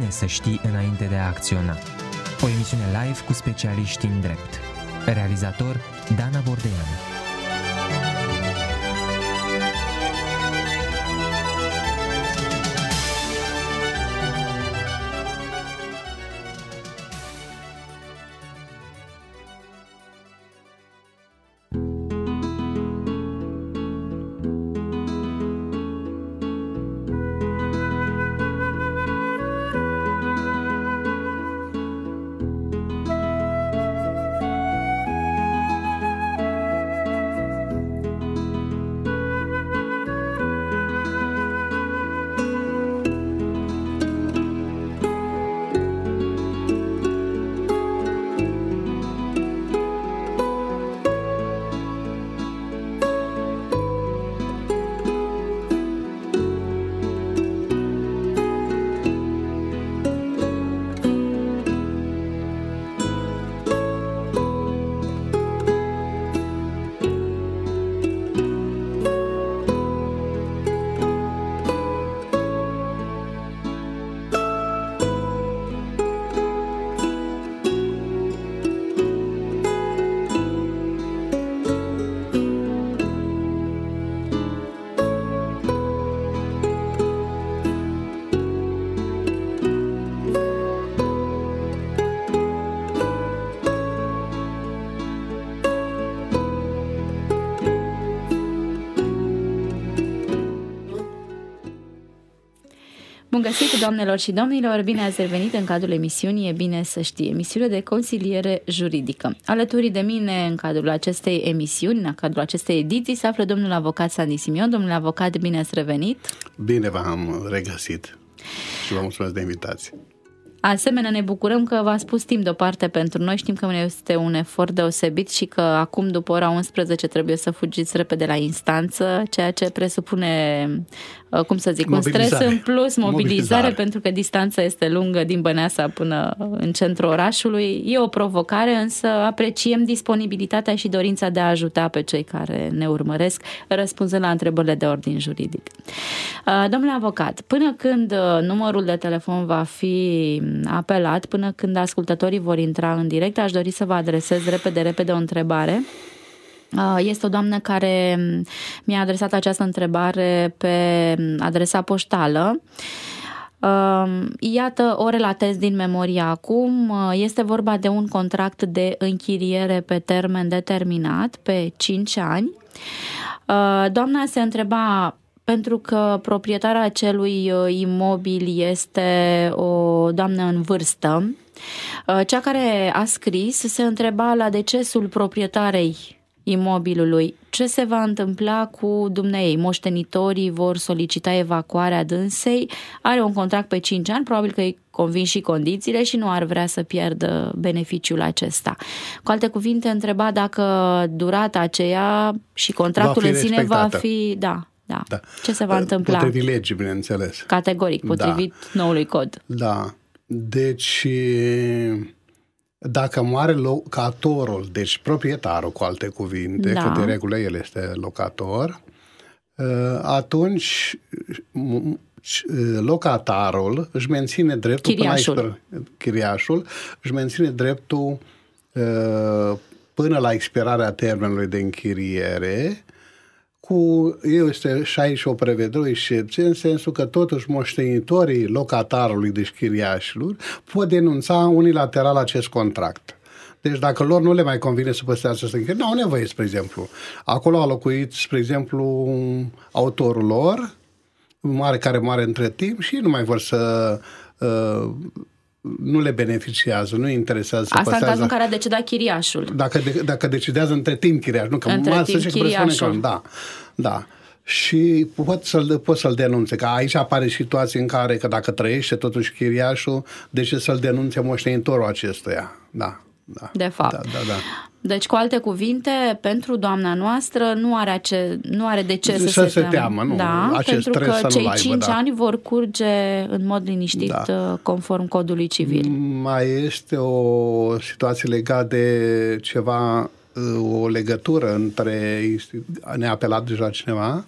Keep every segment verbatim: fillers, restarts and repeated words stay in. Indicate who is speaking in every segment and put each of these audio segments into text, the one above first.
Speaker 1: bine să știi înainte de a acționa. O emisiune live cu specialiști în drept. Realizator Dana Bordeanu.
Speaker 2: Bun găsit, doamnelor și domnilor, bine ați revenit în cadrul emisiunii E bine să știi, emisiune de consiliere juridică. Alături de mine, în cadrul acestei emisiuni, în cadrul acestei ediții, se află domnul avocat Sandy Simion. Domnule avocat, bine ați revenit!
Speaker 3: Bine v-am regăsit și vă mulțumesc de invitație.
Speaker 2: Asemenea, ne bucurăm că v-ați pus timp deoparte pentru noi. Știm că este un efort deosebit și că acum, după ora unsprezece, trebuie să fugiți repede la instanță, ceea ce presupune, cum să zic, un stres în plus, mobilizare, mobilizare, pentru că distanța este lungă din Băneasa până în centrul orașului. E o provocare, însă apreciem disponibilitatea și dorința de a ajuta pe cei care ne urmăresc, răspunzând la întrebările de ordin juridic. Domnule avocat, până când numărul de telefon va fi apelat, până când ascultătorii vor intra în direct, aș dori să vă adresez repede, repede o întrebare. Este o doamnă care mi-a adresat această întrebare pe adresa poștală. Iată, o relatez din memorie acum. Este vorba de un contract de închiriere pe termen determinat, pe cinci ani. Doamna se întreba, pentru că proprietara acelui imobil este o doamnă în vârstă, cea care a scris se întreba la decesul proprietarei imobilului ce se va întâmpla cu dumneei. Moștenitorii vor solicita evacuarea dânsei, are un contract pe cinci ani, probabil că îi convin și condițiile și nu ar vrea să pierdă beneficiul acesta. Cu alte cuvinte, întreba dacă durata aceea și contractul în sine va fi... Da, da. Da. Ce se va întâmpla?
Speaker 3: Potrivit legii, bineînțeles.
Speaker 2: Categoric, potrivit da. noului cod.
Speaker 3: Da. Deci, dacă moare locatorul, deci proprietarul, cu alte cuvinte, da. că de regulă el este locator, atunci locatarul își menține dreptul,
Speaker 2: chiriașul.
Speaker 3: Până la expir- chiriașul își menține dreptul până la expirarea termenului de închiriere. Cu, este și aici o prevedere, o excepție, în sensul că totuși moștenitorii locatarului, deci chiriașilor, pot denunța unilateral acest contract. Deci dacă lor nu le mai convine să păstrează această închiriere, n-au nevoie, spre exemplu. Acolo a locuit, spre exemplu, autorul lor, mare care moare între timp și nu mai vor să... Uh, nu le beneficiază, nu interesează să
Speaker 2: Asta
Speaker 3: păstrează.
Speaker 2: în cazul în care a decedat chiriașul.
Speaker 3: Dacă, de, dacă decidează între timp chiriașul. Nu, că
Speaker 2: între timp
Speaker 3: să
Speaker 2: chiriașul.
Speaker 3: Că, da, da. Și pot să-l, pot să-l denunțe. Că aici apare situații în care, că dacă trăiește totuși chiriașul, de ce să-l denunțe moștenitorul acestuia? Da. Da,
Speaker 2: de fapt.
Speaker 3: Da, da, da.
Speaker 2: Deci, cu alte cuvinte, pentru doamna noastră nu are, ace, nu are de ce să,
Speaker 3: să
Speaker 2: se,
Speaker 3: se teamă. Nu,
Speaker 2: da, pentru că cei cinci
Speaker 3: da.
Speaker 2: ani vor curge în mod liniștit, da. conform codului civil.
Speaker 3: Mai este o situație legată de ceva, o legătură între... Ne-a apelat deja cineva?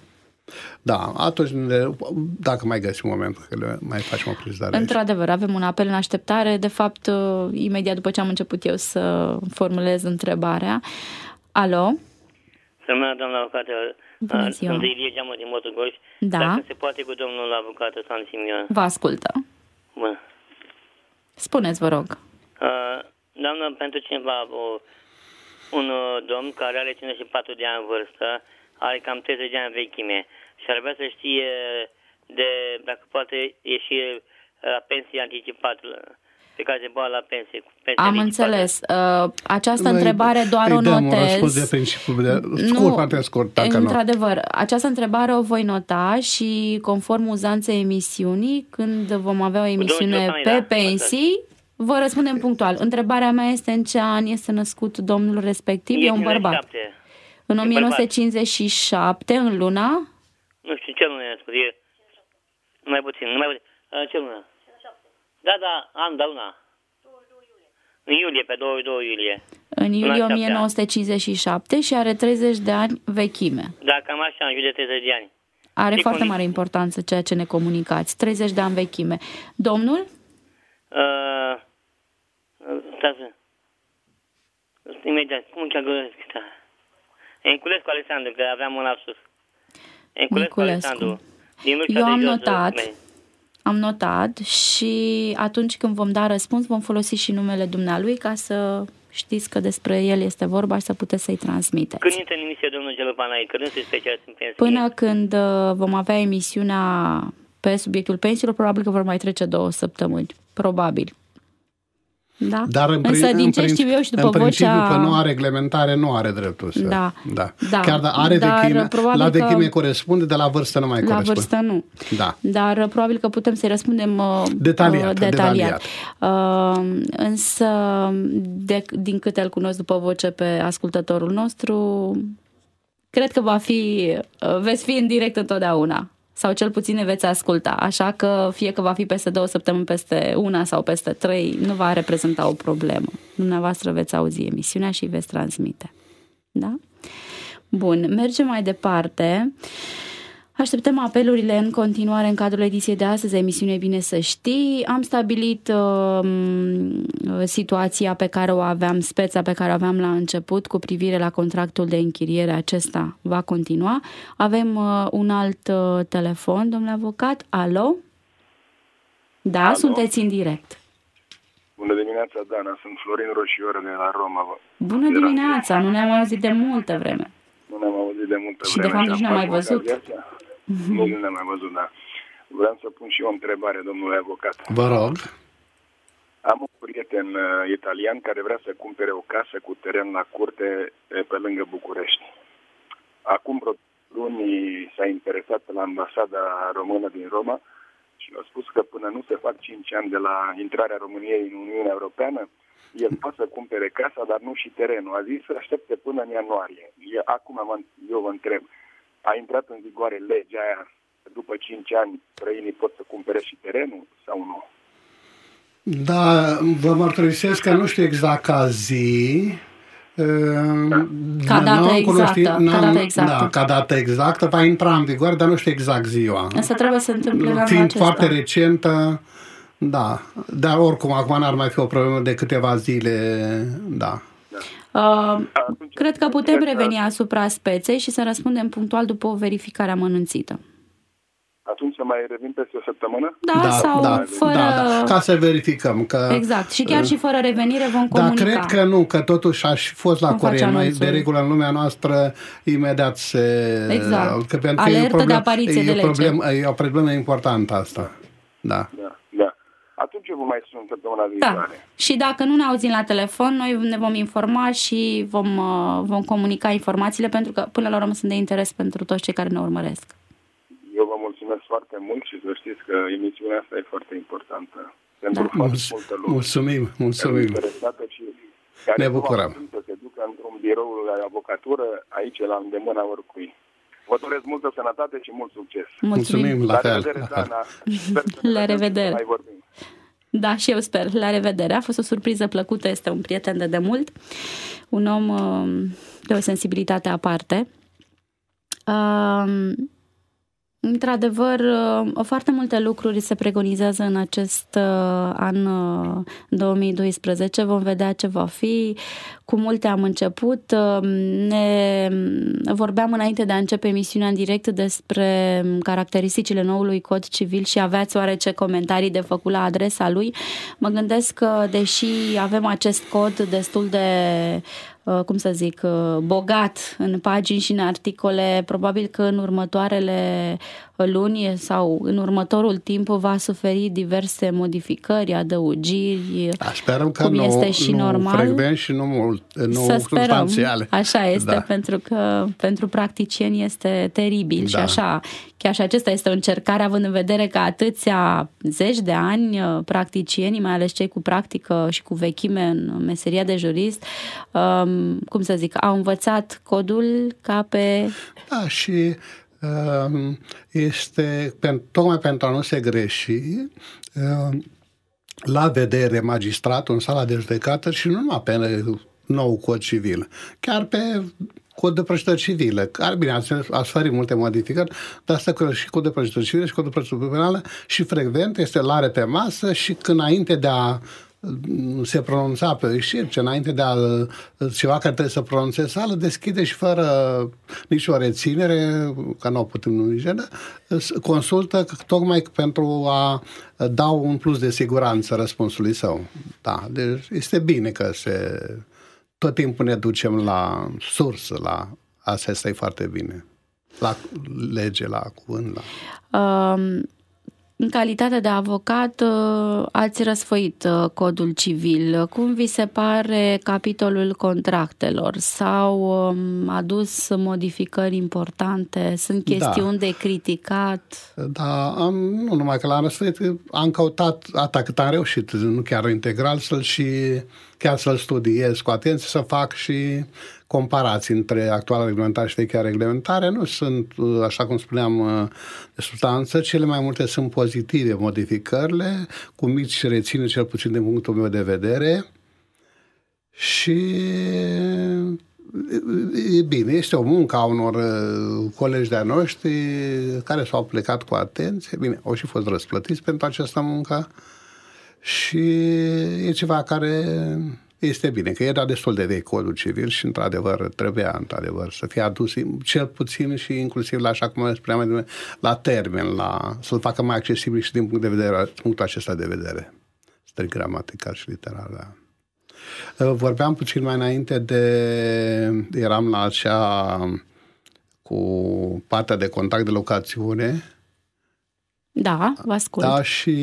Speaker 3: Da, atunci, dacă mai găsim momentul, că le mai facem o prizare.
Speaker 2: Într-adevăr, avem un apel în așteptare. De fapt, imediat după ce am început eu să formulez întrebarea. Alo?
Speaker 4: Să-mi doamna avocată,
Speaker 2: Bună ziua.
Speaker 4: sunt Ilie Geamă din Motogoș.
Speaker 2: Da.
Speaker 4: Dacă se poate cu domnul avocat San Simion.
Speaker 2: Vă ascultă.
Speaker 4: Bă.
Speaker 2: Spuneți, vă rog.
Speaker 4: Uh, doamnă, pentru cineva, o, un uh, domn care are cincizeci și patru de ani în vârstă, are cam treizeci de ani vechime și ar vrea să știe de, dacă poate ieși la pensie anticipată, pe care se băga la pensie. pensie
Speaker 2: Am
Speaker 4: anticipată.
Speaker 2: înțeles. Uh, această
Speaker 3: Noi
Speaker 2: întrebare doar o
Speaker 3: îi dăm un
Speaker 2: notez.
Speaker 3: răspuns de principiu, de scurt, foarte scurt, dacă nu.
Speaker 2: Într-adevăr, această întrebare o voi nota și conform uzanței emisiunii, când vom avea o emisiune
Speaker 4: Giovanni,
Speaker 2: pe
Speaker 4: da,
Speaker 2: pensii, vă răspundem punctual. Întrebarea mea este în ce an este născut domnul respectiv? E un bărbat. În o mie nouă sute cincizeci și șapte, în luna?
Speaker 4: Nu știu, ce lună e născut? E mai puțin, mai puțin. Uh, ce lună? Da, da, an, da, luna. În iulie, pe douăzeci și doi iulie.
Speaker 2: În iulie o mie nouă sute cincizeci și șapte și are treizeci de ani vechime.
Speaker 4: Da, cam așa, în jur de treizeci de ani.
Speaker 2: Are
Speaker 4: E
Speaker 2: foarte
Speaker 4: condiții.
Speaker 2: mare importanță ceea ce ne comunicați. treizeci de ani vechime. Domnul?
Speaker 4: Uh, stați, imediat, cum îi cheamă ăsta? Enculescu Alexandru, că aveam un lapsus. Enculescu Alexandru.
Speaker 2: Eu am notat, am notat și atunci când vom da răspuns vom folosi și numele dumnealui ca să știți că despre el este vorba și să puteți să-i transmiteți.
Speaker 4: Când intră în emisie domnul Gelu Panai, că nu se specialist în pensie?
Speaker 2: Până când vom avea emisiunea pe subiectul pensiilor, probabil că vor mai trece două săptămâni. Probabil. Da?
Speaker 3: Dar în,
Speaker 2: Însă, din ce
Speaker 3: în,
Speaker 2: știu eu și după
Speaker 3: în principiu,
Speaker 2: vocea...
Speaker 3: pe noua reglementare nu are dreptul să...
Speaker 2: Da.
Speaker 3: Da.
Speaker 2: Da.
Speaker 3: Chiar dacă are
Speaker 2: Dar
Speaker 3: vechime, la vechime
Speaker 2: că...
Speaker 3: corespunde, de la vârstă nu mai
Speaker 2: la
Speaker 3: corespunde.
Speaker 2: La vârstă nu.
Speaker 3: Da.
Speaker 2: Dar probabil că putem să-i răspundem uh,
Speaker 3: detaliat.
Speaker 2: detaliat.
Speaker 3: detaliat.
Speaker 2: Uh, însă, de, din câte îl cunosc după voce pe ascultătorul nostru, cred că va fi, uh, veți fi în direct întotdeauna. Sau cel puțin ne veți asculta. Așa că fie că va fi peste două săptămâni, peste una sau peste trei, nu va reprezenta o problemă. Dumneavoastră veți auzi emisiunea și veți transmite. Da? Bun, mergem mai departe. Așteptăm apelurile în continuare în cadrul ediției de astăzi a emisiunii Bine să știi. Am stabilit uh, situația pe care o aveam, speța pe care o aveam la început cu privire la contractul de închiriere. Acesta va continua. Avem uh, un alt uh, telefon, domnule avocat. Alo? Da, Alo? Sunteți în direct.
Speaker 5: Bună dimineața, Dana. Sunt Florin Roșioră de la Roma.
Speaker 2: Bună dimineața. Nu ne-am auzit de multă vreme.
Speaker 5: Nu ne-am auzit de multă
Speaker 2: și
Speaker 5: vreme.
Speaker 2: Și de fapt nici nu ne-am mai văzut.
Speaker 5: Mm-hmm. Nu, nu ne-am mai văzut, da. Vreau să pun și eu o întrebare, domnule avocat.
Speaker 3: Vă rog.
Speaker 5: Am un prieten uh, italian care vrea să cumpere o casă cu teren la curte pe, pe lângă București. Acum vreo luni s-a interesat la ambasada română din Roma și a spus că până nu se fac cinci ani de la intrarea României în Uniunea Europeană, el poate să cumpere casa, dar nu și terenul. A zis să aștepte până în ianuarie. Acum eu vă întreb, a intrat în vigoare legea aia, după cinci ani străinii pot să cumpere și terenul sau nu?
Speaker 3: Da, vă mărturisesc că nu știu exact ca zi.
Speaker 2: Ca dată exactă. Ca dată exactă.
Speaker 3: Da, ca dată exactă va intra în vigoare, dar nu știu exact ziua.
Speaker 2: Însă trebuie să întâmple la
Speaker 3: Fiind
Speaker 2: acesta.
Speaker 3: foarte recentă, da. Dar oricum, acum n-ar mai fi o problemă de câteva zile, da.
Speaker 2: Uh, cred că putem reveni asupra speței și să răspundem punctual după o verificare amănunțită.
Speaker 5: Atunci să mai revin peste o săptămână?
Speaker 2: Da, da sau
Speaker 3: da,
Speaker 2: fără...
Speaker 3: Da, da. Ca să verificăm. Că,
Speaker 2: exact. Și chiar și fără revenire vom
Speaker 3: da,
Speaker 2: comunica.
Speaker 3: cred că nu, că totuși aș fost la curent. Noi, de regulă, în lumea noastră, imediat se...
Speaker 2: Exact.
Speaker 3: Că, pentru
Speaker 2: Alertă
Speaker 3: că e problem,
Speaker 2: de apariție
Speaker 3: e
Speaker 2: de lege.
Speaker 3: Problem, e o problemă importantă asta. Da.
Speaker 5: Da, da. Atunci vă mai sun săptămâna viitoare.
Speaker 2: Da. Și dacă nu ne auzim la telefon, noi ne vom informa și vom, vom comunica informațiile, pentru că până la urmă sunt de interes pentru toți cei care ne urmăresc.
Speaker 5: Eu vă mulțumesc foarte mult și să știți că emisiunea asta e foarte importantă pentru da. foarte
Speaker 3: Mulț-
Speaker 5: multă lume.
Speaker 3: Mulțumim, mulțumim.
Speaker 5: Și care
Speaker 3: ne bucurăm.
Speaker 5: Să se ducă într-un birou de avocatură aici la îndemâna oricui. Vă doresc multă sănătate și mult succes.
Speaker 2: Mulțumim,
Speaker 3: Mulțumim la,
Speaker 5: la
Speaker 3: fel.
Speaker 5: revedere,
Speaker 3: La, fel.
Speaker 5: Dana.
Speaker 2: La revedere.
Speaker 5: Mai vorbim.
Speaker 2: Da, și eu sper. La revedere. A fost o surpriză plăcută, este un prieten de demult, un om de o sensibilitate aparte. Într-adevăr, foarte multe lucruri se preconizează în acest an două mii doisprezece. Vom vedea ce va fi. Cu multe am început. Ne vorbeam înainte de a începe emisiunea în direct despre caracteristicile noului cod civil și aveați oarece comentarii de făcut la adresa lui. Mă gândesc că, deși avem acest cod destul de, cum să zic, bogat în pagini și în articole, probabil că în următoarele luni sau în următorul timp va suferi diverse modificări, adăugiri,
Speaker 3: da, sperăm că
Speaker 2: cum
Speaker 3: nu,
Speaker 2: este și
Speaker 3: nu
Speaker 2: normal.
Speaker 3: frecvent și nu mult, nu
Speaker 2: Să sperăm.
Speaker 3: substanțiale.
Speaker 2: Așa este,
Speaker 3: da.
Speaker 2: pentru că pentru practicieni este teribil da. Și așa, chiar și acesta este o încercare, având în vedere că atâția zeci de ani practicienii, mai ales cei cu practică și cu vechime în meseria de jurist, um, cum să zic, au învățat codul ca pe...
Speaker 3: Da, și este tocmai pentru a nu se greși, la vedere magistratul în sala de judecată și nu numai pe nou cod civil, chiar pe cod de procedură civilă, care, bine, a suferit multe modificări, dar asta că și cod de procedură civilă și cod de procedură penală și frecvent este luare pe masă și când înainte de a se pronunța pe ieșiri, înainte de a ceva care trebuie să pronunțe sală, deschide și fără nicio reținere, că nu o putem numi, consultă tocmai pentru a da un plus de siguranță răspunsului său. Da, deci este bine că se tot timpul ne ducem la sursă, la asta este foarte bine. La lege, la cuvânt, la...
Speaker 2: Um... În calitate de avocat, ați răsfoit codul civil. Cum vi se pare capitolul contractelor? S-au adus modificări importante? Sunt chestiuni da. de criticat?
Speaker 3: Da, am, nu numai că l-am răsfoit, am căutat atât cât am reușit, nu chiar integral, să-l și chiar să-l studiez cu atenție, să fac și comparații între actuala reglementare și vechea reglementare. Nu sunt, așa cum spuneam, de substanță, cele mai multe sunt pozitive modificările, cu mici rețineri, cel puțin din punctul meu de vedere. Și e bine, este o muncă a unor colegi de-a noștri care s-au plecat cu atenție. Bine, au și fost răsplătiți pentru această muncă și e ceva care... Este bine, că era destul de vechi codul civil și, într-adevăr, trebuia, într-adevăr, să fie adus cel puțin și inclusiv, la, așa cum spuneam, la termen, la, să-l facă mai accesibil și din punct de vedere, punctul acesta de vedere, strict gramatical și literar. Da. Vorbeam puțin mai înainte de... Eram la acea cu partea de contact de locațiune.
Speaker 2: Da, vă ascult.
Speaker 3: Da, și...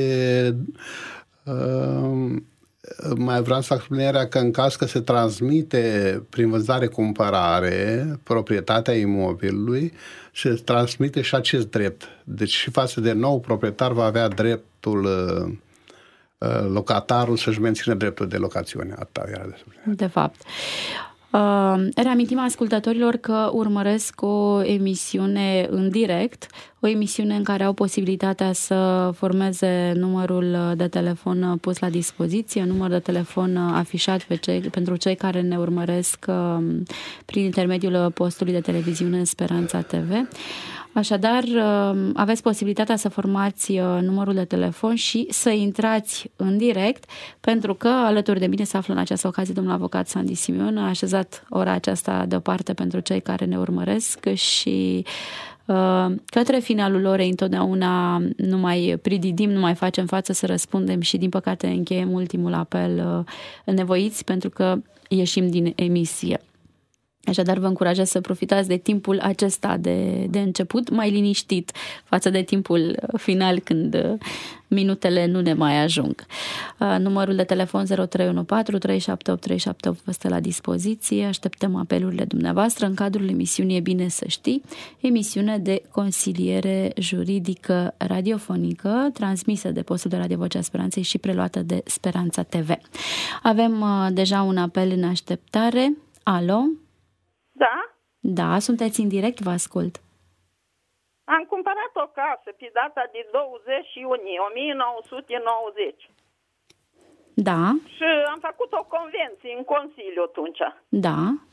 Speaker 3: Uh, mai vreau să fac sublinierea că în caz că se transmite prin vânzare-cumpărare proprietatea imobilului, se transmite și acest drept. Deci și față de nou proprietar va avea dreptul locatarul să-și mențină dreptul de locațiune. Atâta era de subliniat.
Speaker 2: De fapt. Uh, reamintim ascultătorilor că urmăresc o emisiune în direct, o emisiune în care au posibilitatea să formeze numărul de telefon pus la dispoziție, număr de telefon afișat pe cei, pentru cei care ne urmăresc uh, prin intermediul postului de televiziune Speranța T V. Așadar, aveți posibilitatea să formați numărul de telefon și să intrați în direct, pentru că alături de mine se află în această ocazie domnul avocat Sandy Simion, a așezat ora aceasta deoparte pentru cei care ne urmăresc și către finalul orei întotdeauna nu mai prididim, nu mai facem față să răspundem și din păcate încheiem ultimul apel nevoiți pentru că ieșim din emisie. Așadar, vă încurajez să profitați de timpul acesta de, de început, mai liniștit față de timpul final, când minutele nu ne mai ajung. Numărul de telefon zero trei unu patru trei șapte opt trei șapte opt vă stă la dispoziție. Așteptăm apelurile dumneavoastră în cadrul emisiunii E bine să știi, emisiune de consiliere juridică radiofonică, transmisă de postul de Radio Vocea Speranței și preluată de Speranța T V. Avem deja un apel în așteptare. Alo?
Speaker 6: Da?
Speaker 2: Da, sunteți în direct, vă ascult.
Speaker 6: Am cumpărat o casă pe data de douăzeci iunie o mie nouă sute nouăzeci.
Speaker 2: Da.
Speaker 6: Și am făcut o convenție în Consiliu atunci.
Speaker 2: Da.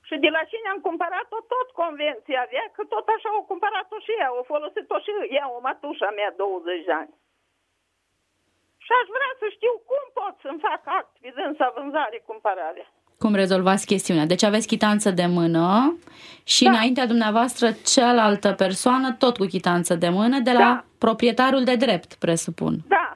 Speaker 6: Și de la cine am cumpărat-o, tot convenția avea, că tot așa au cumpărat-o și ea, au folosit-o și ea, o mătușa mea, douăzeci de ani. Și aș vrea să știu cum pot să-mi fac act, vizând să vânzare, cumpărare.
Speaker 2: Cum rezolvați chestiunea? Deci aveți chitanță de mână și
Speaker 6: da.
Speaker 2: Înaintea dumneavoastră cealaltă persoană, tot cu chitanță de mână, de la da. Proprietarul de drept, presupun.
Speaker 6: Da.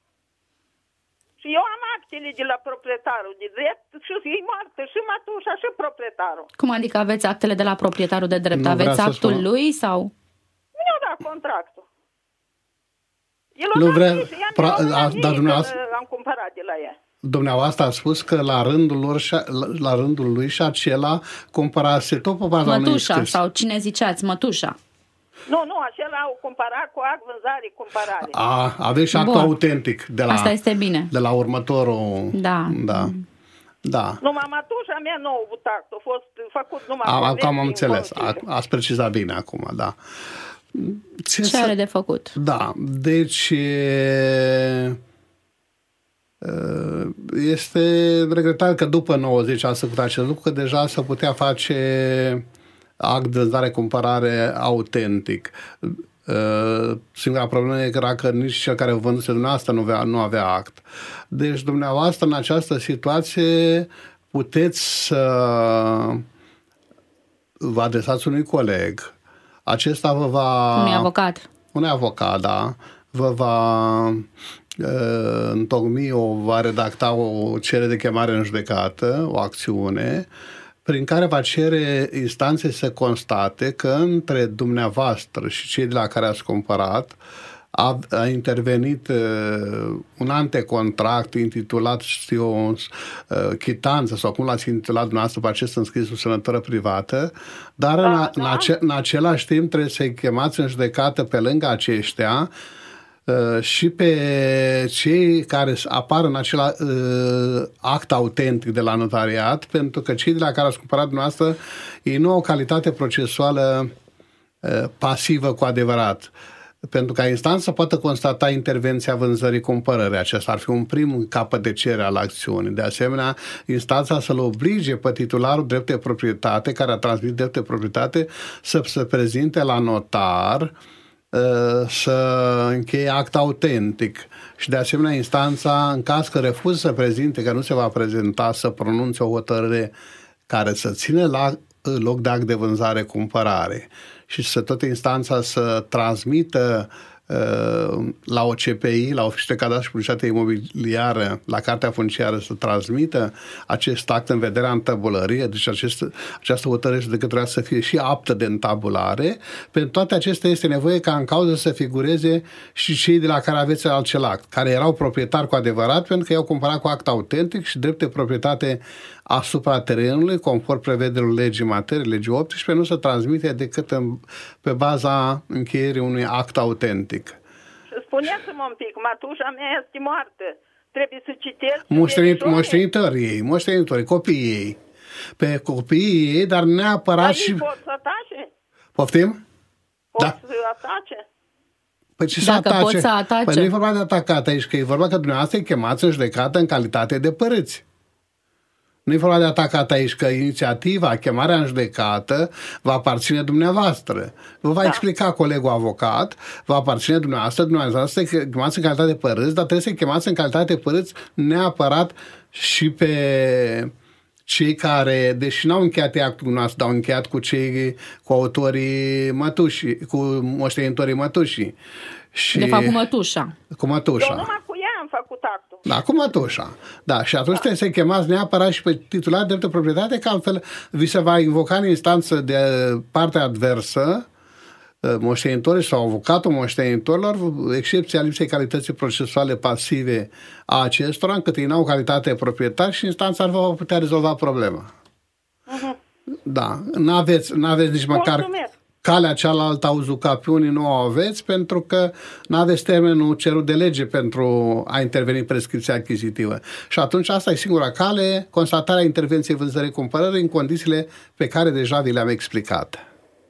Speaker 6: Și eu am actele de la proprietarul de drept și e moartă și mătușa și proprietarul.
Speaker 2: Cum adică aveți actele de la proprietarul de drept?
Speaker 3: Nu
Speaker 2: aveți actul
Speaker 3: spun.
Speaker 2: lui sau?
Speaker 6: Nu, da, contractul. El
Speaker 3: nu vrea,
Speaker 6: pra,
Speaker 3: a, dar dumneavoastră,
Speaker 6: am cumpărat de la ea.
Speaker 3: Dumneavoastră a spus că la rândul, lor, la, la rândul lui și acela cumpărase tot pe baza unui
Speaker 2: mătușa
Speaker 3: scris.
Speaker 2: sau cine ziceați, mătușa.
Speaker 6: Nu, nu, acela au cumpărat cu act vânzare, cumpărare.
Speaker 3: A, aveți și actul
Speaker 2: Bun.
Speaker 3: autentic de la,
Speaker 2: asta este bine.
Speaker 3: De la următorul.
Speaker 2: Da.
Speaker 3: Da. Da.
Speaker 6: Numai mătușa mea nu a avut act, a fost făcut numai.
Speaker 3: A, acum am înțeles, a, ați precizat bine acum, da.
Speaker 2: Ce, Ce are de făcut?
Speaker 3: Da, deci este regretabil că după nouăzeci a făcut acest lucru, că deja se putea face act de vânzare-cumpărare autentic. Singura problemă era că nici cel care vânduse dumneavoastră nu avea, nu avea act. Deci dumneavoastră în această situație puteți să vă adresați unui coleg. Acesta vă va...
Speaker 2: Unui avocat.
Speaker 3: Unui avocat, da. Vă va uh, întocmi, o, va redacta o cerere de chemare în judecată, o acțiune, prin care va cere instanței să constate că între dumneavoastră și cei de la care ați cumpărat a, a intervenit uh, un antecontract intitulat, știu eu, uh, chitanță sau cum l-ați intitulat dumneavoastră pe acest înscris cu semnătură privată, dar da, în, a, da. în, ace, în același timp trebuie să-i chemați în judecată pe lângă aceștia uh, și pe cei care apar în acel uh, act autentic de la notariat, pentru că cei de la care ați cumpărat dumneavoastră ei nu au o calitate procesuală uh, pasivă cu adevărat. Pentru ca instanța să poată constata intervenția vânzării cumpărării. Acesta ar fi un prim capăt de cerere al acțiunii. De asemenea, instanța să-l oblige pe titularul drept de proprietate, care a transmis drept de proprietate, să se prezinte la notar, să încheie act autentic. Și de asemenea, instanța, în caz că refuză să prezinte, că nu se va prezenta, să pronunțe o hotărâre care să ține la loc de act de vânzare-cumpărare și să tot instanța să transmită uh, la O C P I, la Oficiul de Cadastru și Publicitate Imobiliară, la Cartea Funciară, să transmită acest act în vederea întabulării, deci acest, această hotărâre de către să fie și aptă de întabulare. Pentru toate acestea este nevoie ca în cauză să figureze și cei de la care aveți acel act, care erau proprietari cu adevărat, pentru că i-au cumpărat cu act autentic și drept de proprietate asupra terenului, conform prevederilor legii materii, legii optsprezece, nu se transmite decât în, pe baza încheierii unui act autentic.
Speaker 6: Și spuneți-mă un pic, mătușa mea este moartă. Trebuie să citesc...
Speaker 3: Moștenit, moștenitorii ei, moștenitorii, copiii ei. Pe copiii ei, dar neapărat
Speaker 6: dar
Speaker 3: și...
Speaker 6: pot să atace?
Speaker 3: Poftim?
Speaker 6: Pot
Speaker 3: Da.
Speaker 6: să atace?
Speaker 3: Păi ce
Speaker 2: Dacă
Speaker 3: să atace?
Speaker 2: pot să atace.
Speaker 3: Păi nu e vorba de atacat aici, că e vorba că dumneavoastră îi chemați în judecată în calitate de părâți. Nu e vorba de atacat aici, că inițiativa, chemarea în judecată va aparține dumneavoastră. Vă va da. explica colegul avocat, va aparține dumneavoastră, dumneavoastră să chemați în calitate de părâți, dar trebuie să chemați în calitate de părâți neapărat și pe cei care, deși n-au încheiat actul dumneavoastră, dar au încheiat cu cei, cu autorii mătușii, cu moștenitorii mătușii. Și
Speaker 2: de fapt, cu mătușa.
Speaker 3: Cu mătușa.
Speaker 6: Eu numai cu ea am făcut actul.
Speaker 3: Da, cu mătușa. Da, și atunci da. trebuie să chemați neapărat și pe titular de dreptul proprietate, că altfel vi se va invoca în instanță de partea adversă, moștenitorii sau avocatul moștenitorilor, excepția lipsei calității procesuale pasive a acestora, încât ei n-au calitate de proprietar și instanța ar va putea rezolva problema. Uh-huh. Da, n-aveți, n-aveți nici măcar...
Speaker 6: Mulțumesc.
Speaker 3: Calea cealaltă a uzucapiunii nu o aveți pentru că nu aveți termenul cerut de lege pentru a interveni prescripția achizitivă. Și atunci asta e singura cale, constatarea intervenției vânzării-cumpărării în condițiile pe care deja vi le-am explicat.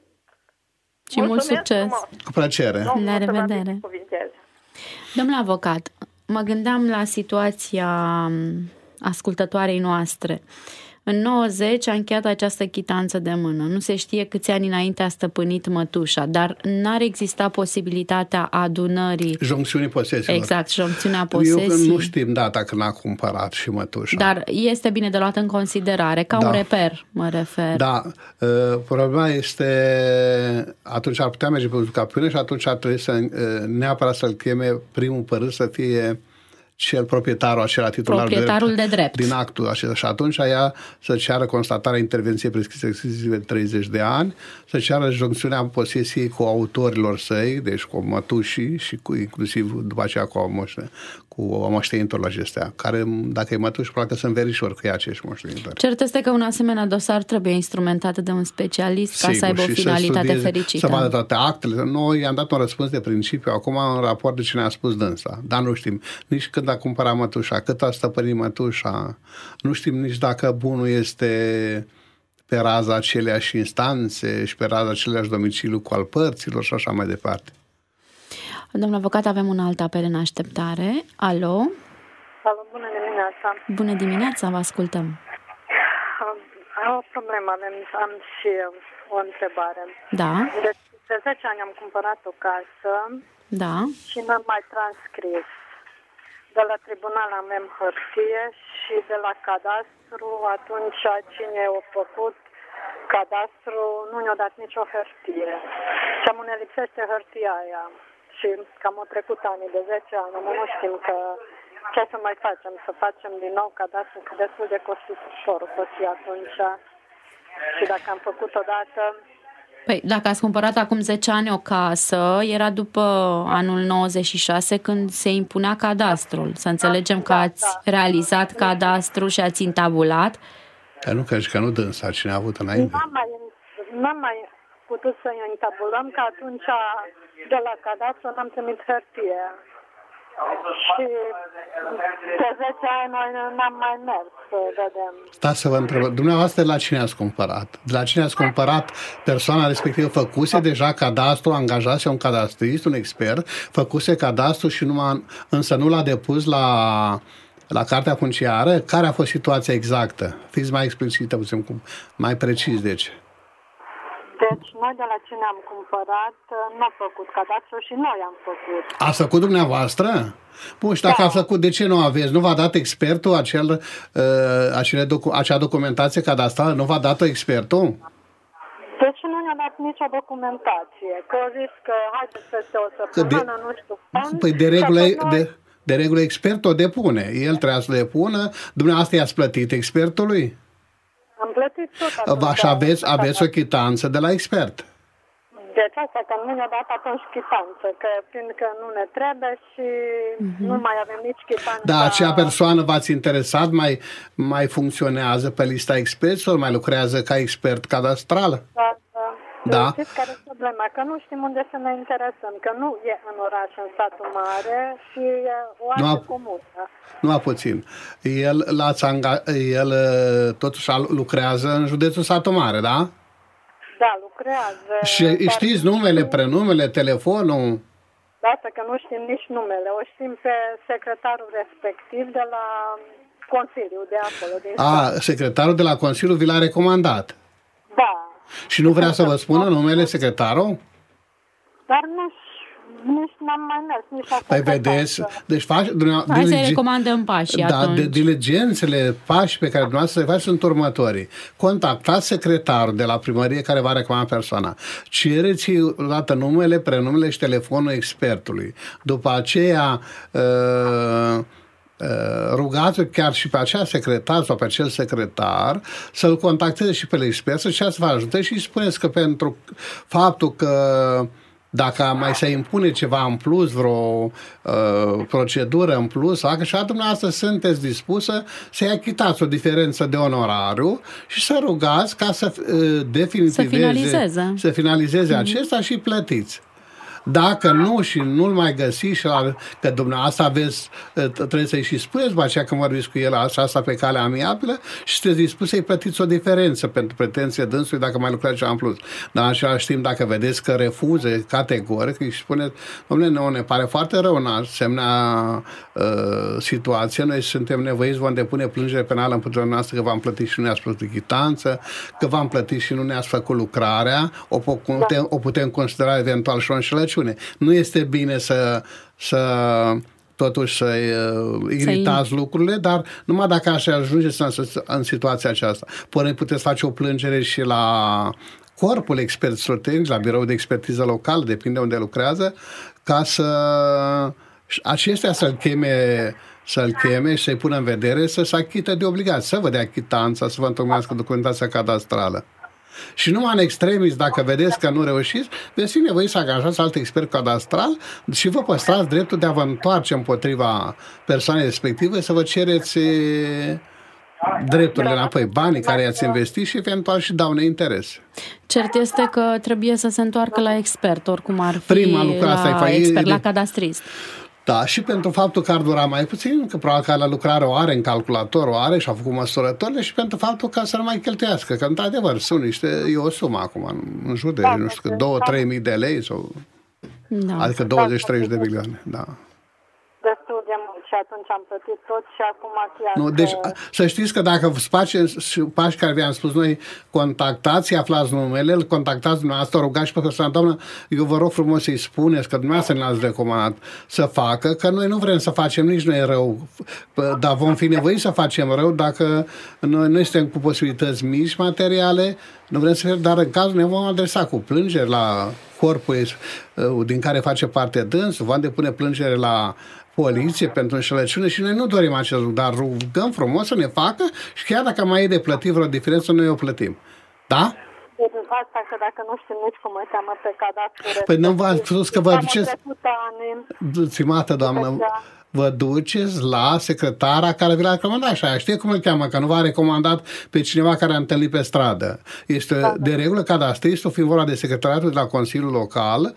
Speaker 2: Și mult succes!
Speaker 3: Cu plăcere!
Speaker 2: La revedere! Domnule avocat, mă gândeam la situația ascultătoarei noastre. În nouăzeci a încheiat această chitanță de mână. Nu se știe câți ani înainte a stăpânit mătușa, dar n-ar exista posibilitatea adunării.
Speaker 3: Joncțiunii posesiilor.
Speaker 2: Exact, joncțiunea posesiei.
Speaker 3: Eu nu știm data când a cumpărat și mătușa.
Speaker 2: Dar este bine de luat în considerare, ca da. un reper, mă refer.
Speaker 3: Da. Problema este, atunci ar putea merge pe uzurpațiune și atunci ar trebui să neapărat să-l cheme primul părât să fie cel proprietarul acela titular
Speaker 2: proprietarul de drept,
Speaker 3: de drept din actul acela. Și atunci ea să ceară constatarea intervenției prescrise exclusive de treizeci de ani, să ceară joncțiunea posesiei cu autorilor săi, deci cu mătușii și cu, inclusiv după aceea cu, moște, cu moștenitorul acestea, care, dacă e mătuși, probabil că sunt verișori că e acești moștenitori.
Speaker 2: Cert este că un asemenea dosar trebuie instrumentat de un specialist Sigur, ca să aibă o finalitate
Speaker 3: să studieze,
Speaker 2: fericită.
Speaker 3: Să vadă toate actele. Noi i-am dat un răspuns de principiu, acum în raport de ce ne-a spus dânsa. Dar nu știm nici când a cumpărat mătușa, cât a stăpânit mătușa. Nu știm nici dacă bunul este pe raza aceleași instanțe și pe raza aceleași domiciliu cu al părților și așa mai departe.
Speaker 2: Domnul avocat, avem un alt apel în așteptare. Alo?
Speaker 7: Alo, bună dimineața.
Speaker 2: Bună dimineața, vă ascultăm.
Speaker 7: Am o problemă, am, am și o întrebare.
Speaker 2: Da.
Speaker 7: De, de zece ani am cumpărat o casă
Speaker 2: da.
Speaker 7: și n-am mai transcris. De la tribunal avem hârtie și de la cadastru, atunci cine a făcut cadastru nu ne-a dat nicio hârtie. Și am ne lipsește hârtia aia. Și cam au trecut ani, de zece ani, nu știm că ce să mai facem, să facem din nou cadastru, că destul de costisitor o fi atunci. Și dacă am făcut odată...
Speaker 2: Păi, dacă ați cumpărat acum zece ani o casă, era după anul nouăzeci și șase când se impunea cadastrul. Să înțelegem că ați realizat cadastru și ați intabulat.
Speaker 3: Dar nu crezi că nu dânsa, cine a avut înainte?
Speaker 7: N-am mai, n-am mai putut să intabulăm, că atunci de la cadastru n-am trimis hârtie. Și de zece ani noi n-am mai mers să vedem.
Speaker 3: Stați să vă întreb, dumneavoastră la cine ați cumpărat? De la cine ați cumpărat? Persoana respectivă făcuse deja cadastru, angajase un cadastrist, un expert, făcuse cadastru și numai, însă nu l-a depus la, la cartea funciară? Care a fost situația exactă? Fiți mai explicită, puțin, mai precis, deci.
Speaker 7: Deci, noi de la cine am cumpărat, nu am făcut cadastru și noi am făcut.
Speaker 3: Ați făcut dumneavoastră? Bun, și dacă da. a făcut, de ce nu aveți? Nu v-a dat expertul acel, uh, acele docu- acea documentație cadastrală? Nu v-a dat-o expertul?
Speaker 7: Deci nu ne-a dat nicio documentație. Că au zis că haideți peste o săptămână, de, nu știu când. Păi
Speaker 3: de regulă, noi... de, de regulă expertul o depune. El trebuia să depună. Dumneavoastră i-ați plătit expertului?
Speaker 7: Am plătit tot atunci.
Speaker 3: Și aveți, aveți o chitanță de la expert.
Speaker 7: Deci asta, că nu ne-a dat atunci chitanță, că fiindcă nu ne trebuie și mm-hmm. nu mai avem nici chitanță.
Speaker 3: Da, acea persoană v-ați interesat, mai, mai funcționează pe lista experților, mai lucrează ca expert cadastral?
Speaker 7: Da, da.
Speaker 3: Da.
Speaker 7: Știți care e problema? Că nu știm unde să ne interesăm, că nu e în oraș, în satul mare și e o altă comună.
Speaker 3: Numai puțin. El, l-ați anga- el totuși lucrează în județul Satu Mare, da?
Speaker 7: Da, lucrează.
Speaker 3: Și știți numele, prenumele, telefonul?
Speaker 7: Da, asta că nu știm nici numele. O știm pe secretarul respectiv de la Consiliu de acolo. Din
Speaker 3: A, stat. Secretarul de la Consiliu vi l-a recomandat?
Speaker 7: Da.
Speaker 3: Și nu vrea să vă spună numele secretarul?
Speaker 7: Dar nu nici n-am mai mers, nici așa.
Speaker 3: Păi vedeți, deci faci...
Speaker 2: Hai să-i recomandăm pașii
Speaker 3: da,
Speaker 2: atunci.
Speaker 3: De diligențele, pași pe care dumneavoastră să le faci sunt următorii. Contactați secretarul de la primărie care va recomanda persoana. Cereți odată numele, prenumele și telefonul expertului. După aceea... Uh, rugați chiar și pe acea secretar sau pe acel secretar să-l contacteze și pe expert să să vă ajute și spuneți că pentru faptul că dacă mai se impune ceva în plus, vreo uh, procedură în plus, dacă și dumneavoastră sunteți dispusă să-i achitați o diferență de onorariu și să rugați ca să uh, definitiveze,
Speaker 2: să finalizeze,
Speaker 3: să finalizeze mm-hmm. acesta și plătiți. Dacă nu și nu-l mai găsi și la, că dumneavoastră aveți, trebuie să-i și spuneți după aceea când vorbiți cu el asta, asta pe calea amiabilă și sunteți dispus să-i plătiți o diferență pentru pretenție dânsului dacă mai lucrați ceva în plus. Dar în același timp, dacă vedeți că refuze categoric și spuneți, dom'le, nu, ne pare foarte rău în asemenea uh, situație, noi suntem nevoiți, vom depune plângere penală împotriva noastră că v-am plătit și nu ne-ați plătit chitanță, că v-am plătit și nu ne-ați făcut lucrarea, o putem, da. o putem considera eventual și o înșelăciune. Nu este bine să, să totuși să uh, iritați lucrurile, dar numai dacă așa ajungeți în, în situația aceasta. Până puteți face o plângere și la corpul experților tehnici, la biroul de expertiză locală, depinde unde lucrează, ca să acestea să-l cheme să-l cheme și să-i pună în vedere să se achită de obligație, să vă dea chitanța, să vă întocmească documentația cadastrală. Și numai în extremis, dacă vedeți că nu reușiți, veți fi nevoiți să angajați alt expert cadastral și vă păstrați dreptul de a vă întoarce împotriva persoanei respective, să vă cereți drepturile înapoi, banii care i-ați investit și eventual și daune interese.
Speaker 2: Cert este că trebuie să se întoarcă la expert, oricum ar fi.
Speaker 3: Prima lucrare,
Speaker 2: la expert, la cadastrist.
Speaker 3: Da, și pentru faptul că ar dura mai puțin, că probabil că la lucrare o are în calculator, o are și a făcut măsurătorile, și pentru faptul că să nu mai cheltuiască, că într-adevăr sunt niște, e o sumă acum, în jur de, da, nu știu, două-trei mii de lei, sau, da. Adică douăzeci-treizeci de milioane, da.
Speaker 7: Destul de mult și atunci am plătit tot și acum chiar...
Speaker 3: Nu, deci să știți că dacă face pași care vi-am spus noi, contactați, aflați numele, îl contactați dumneavoastră, rugați și pe persoana, doamnă, eu vă rog frumos să-i spuneți că dumneavoastră ne-ați recomandat să facă, că noi nu vrem să facem nici noi rău, dar vom fi nevoiți să facem rău dacă noi, noi suntem cu posibilități mici materiale, nu vrem să fim, dar în cazul ne vom adresa cu plângeri la corpul din care face parte dânsul, vom depune plângere la poliție pentru înșelăciune și noi nu dorim acest lucru, dar rugăm frumos să ne facă și chiar dacă mai e de plătit vreo diferență, noi o plătim. Da?
Speaker 7: Deci asta că dacă nu știu nici cum mă cheamă pe cadastru...
Speaker 3: Păi nu v-am spus că vă duceți... Stimată doamnă, vă duceți la secretara care vi l-a recomandat și aia știe cum îl cheamă, că nu v-a recomandat pe cineva care a întâlnit pe stradă. Este da, de regulă cadastristul, fiind vorba de secretariatul de la Consiliul Local,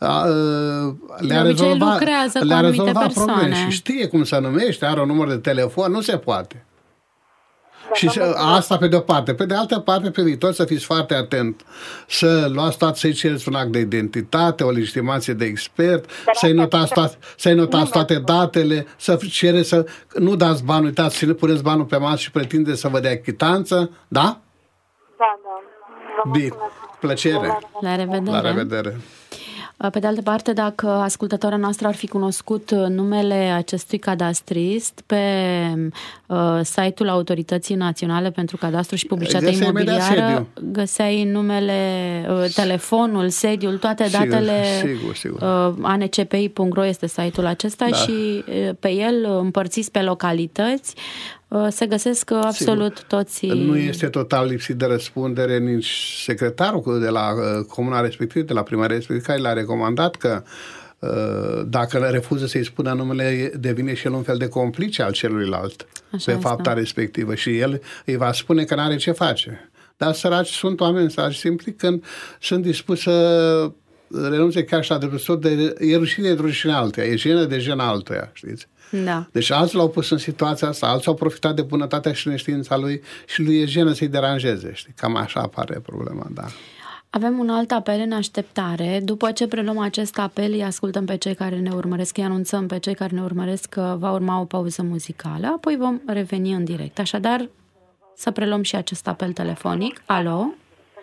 Speaker 3: le-a rezolvat, le-a rezolvat probleme și știe cum se numește, are un număr de telefon, nu se poate. Și asta pe de o parte. Pe de altă parte, pe viitor să fiți foarte atent. Să luați toate, să-i cereți un act de identitate, o legitimație de expert, să-i notați toate, să-i notați toate datele, să cereți să nu dați bani, uitați, să puneți banul pe masă și pretindeți să vă dea chitanță. Da?
Speaker 7: Da, da.
Speaker 3: Bine. Plăcere.
Speaker 2: La revedere.
Speaker 3: La revedere.
Speaker 2: Pe de altă parte, dacă ascultătoarea noastră ar fi cunoscut numele acestui cadastrist pe uh, site-ul Autorității Naționale pentru Cadastru și Publicitate
Speaker 3: Găseai
Speaker 2: Imobiliară, găseai numele, uh, telefonul, sediul, toate
Speaker 3: sigur,
Speaker 2: datele.
Speaker 3: Sigur, sigur.
Speaker 2: Uh, a n c p i punct r o este site-ul acesta, da. Și uh, pe el, împărțiți pe localități, se găsesc absolut sigur. Toți...
Speaker 3: Nu este total lipsit de răspundere nici secretarul de la comuna respectivă, de la primăria respectivă, care l-a recomandat că dacă le refuză să-i spună numele, devine și el un fel de complice al celuilalt așa pe fapta asta. Respectivă și el îi va spune că n-are ce face. Dar săraci sunt oameni săraci simpli când sunt dispuși să renunțe chiar și la dreptul de e rușine de rușine altuia, e jenă de jenă altuia, știți?
Speaker 2: Da.
Speaker 3: Deci alții l-au pus în situația asta, alții au profitat de bunătatea și neștiința lui și lui e jenă să-i deranjeze, știi? Cam așa apare problema, da.
Speaker 2: Avem un alt apel în așteptare. După ce preluăm acest apel, îi ascultăm pe cei care ne urmăresc, îi anunțăm pe cei care ne urmăresc că va urma o pauză muzicală, apoi vom reveni în direct. Așadar, să preluăm și acest apel telefonic. Alo?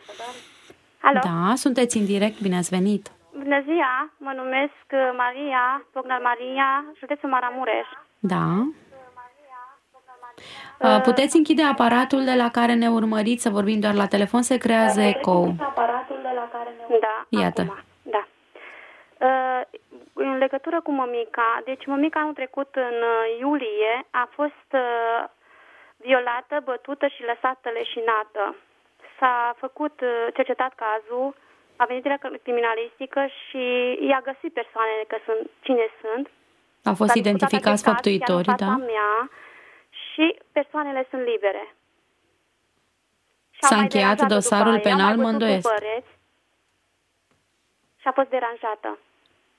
Speaker 8: Alo?
Speaker 2: Da, sunteți în direct, bine ați venit.
Speaker 8: Bună ziua, mă numesc Maria, Bogdan Maria, județul Maramureș.
Speaker 2: Da. Uh, Puteți închide aparatul de la care ne urmăriți, să vorbim doar la telefon, se creează ecou.
Speaker 8: Aparatul de la care ne urmăriți. Da,
Speaker 2: iată.
Speaker 8: Acum, da. Uh, în legătură cu mămica, deci mămica anul trecut în iulie a fost uh, violată, bătută și lăsată leșinată. S-a făcut, uh, cercetat cazul, a venit la criminalistică și i-a găsit persoanele că sunt, cine sunt.
Speaker 2: Au fost identificați făptuitorii, da?
Speaker 8: Mea, și persoanele sunt libere.
Speaker 2: S-a încheiat dosarul penal, mă îndoiesc.
Speaker 8: Și a fost deranjată.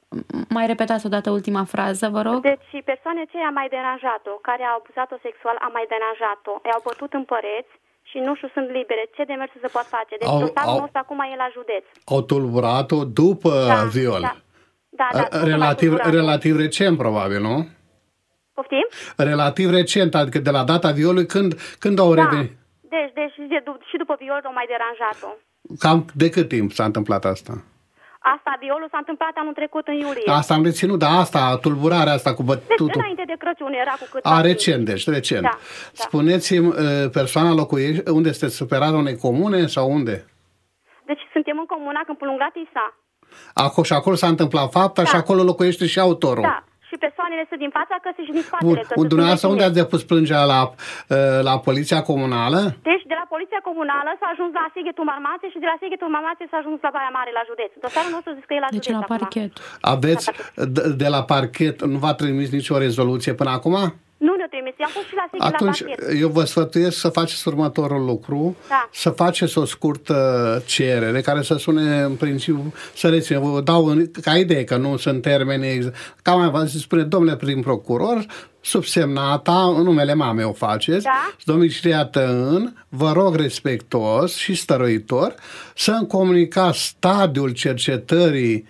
Speaker 2: Mai repetați odată ultima frază, vă rog.
Speaker 8: Deci persoane ce a mai deranjat-o, care au abuzat-o sexual, a mai deranjat-o, i-au bătut în păreți și nu știu, sunt libere. Ce demersuri se pot face? Deci au, dosarul nostru acum e la județ.
Speaker 3: Au tulburat-o după da, viol.
Speaker 8: Da, da, da,
Speaker 3: relativ, relativ recent, probabil, nu?
Speaker 8: Poftim?
Speaker 3: Relativ recent, adică de la data violului, când, când au
Speaker 8: da.
Speaker 3: revenit?
Speaker 8: Deci, deci și după viol au mai deranjat-o.
Speaker 3: Cam de cât timp s-a întâmplat asta?
Speaker 8: Asta, violul s-a întâmplat anul trecut în iulie.
Speaker 3: Asta am reținut, dar asta, tulburarea asta cu bătutul.
Speaker 8: Deci înainte de Crăciun era cu cât.
Speaker 3: A, recent, deci, recent. Da, da. Spuneți-mi, persoana locuiește, unde este superarea unei comune sau unde?
Speaker 8: Deci suntem în comuna Câmpul Tisa.
Speaker 3: Acolo, și acolo s-a întâmplat fapta da. Și acolo locuiește și autorul.
Speaker 8: Da. Și persoanele sunt din fața căsii și din spatele căsii.
Speaker 3: Dumneavoastră unde ați depus plângerea la, la Poliția Comunală?
Speaker 8: Deci de la Poliția Comunală s-a ajuns la Sighetul Marmației și de la Sighetul Marmației s-a ajuns la Baia Mare, la județ. Dosarul nostru zice că e la
Speaker 2: deci
Speaker 8: județ
Speaker 2: la parchet.
Speaker 8: Acum.
Speaker 3: Aveți de la parchet, nu v-a trimis nicio rezoluție până acum?
Speaker 8: Nu ne-o trimis, i-am pus și la Sighet
Speaker 3: Atunci,
Speaker 8: la parchet.
Speaker 3: eu vă sfătuiesc să faceți următorul lucru,
Speaker 8: da.
Speaker 3: Să faceți o scurtă cerere care să sune în principiu, să reține, vă dau în, ca idee că nu sunt termeni exact. Ca mai vă spune, domnule prim procuror, subsemnata, în numele mamei o faceți,
Speaker 8: da?
Speaker 3: domiciliată în, vă rog respectos și stăruitor să-mi comunicați stadiul cercetării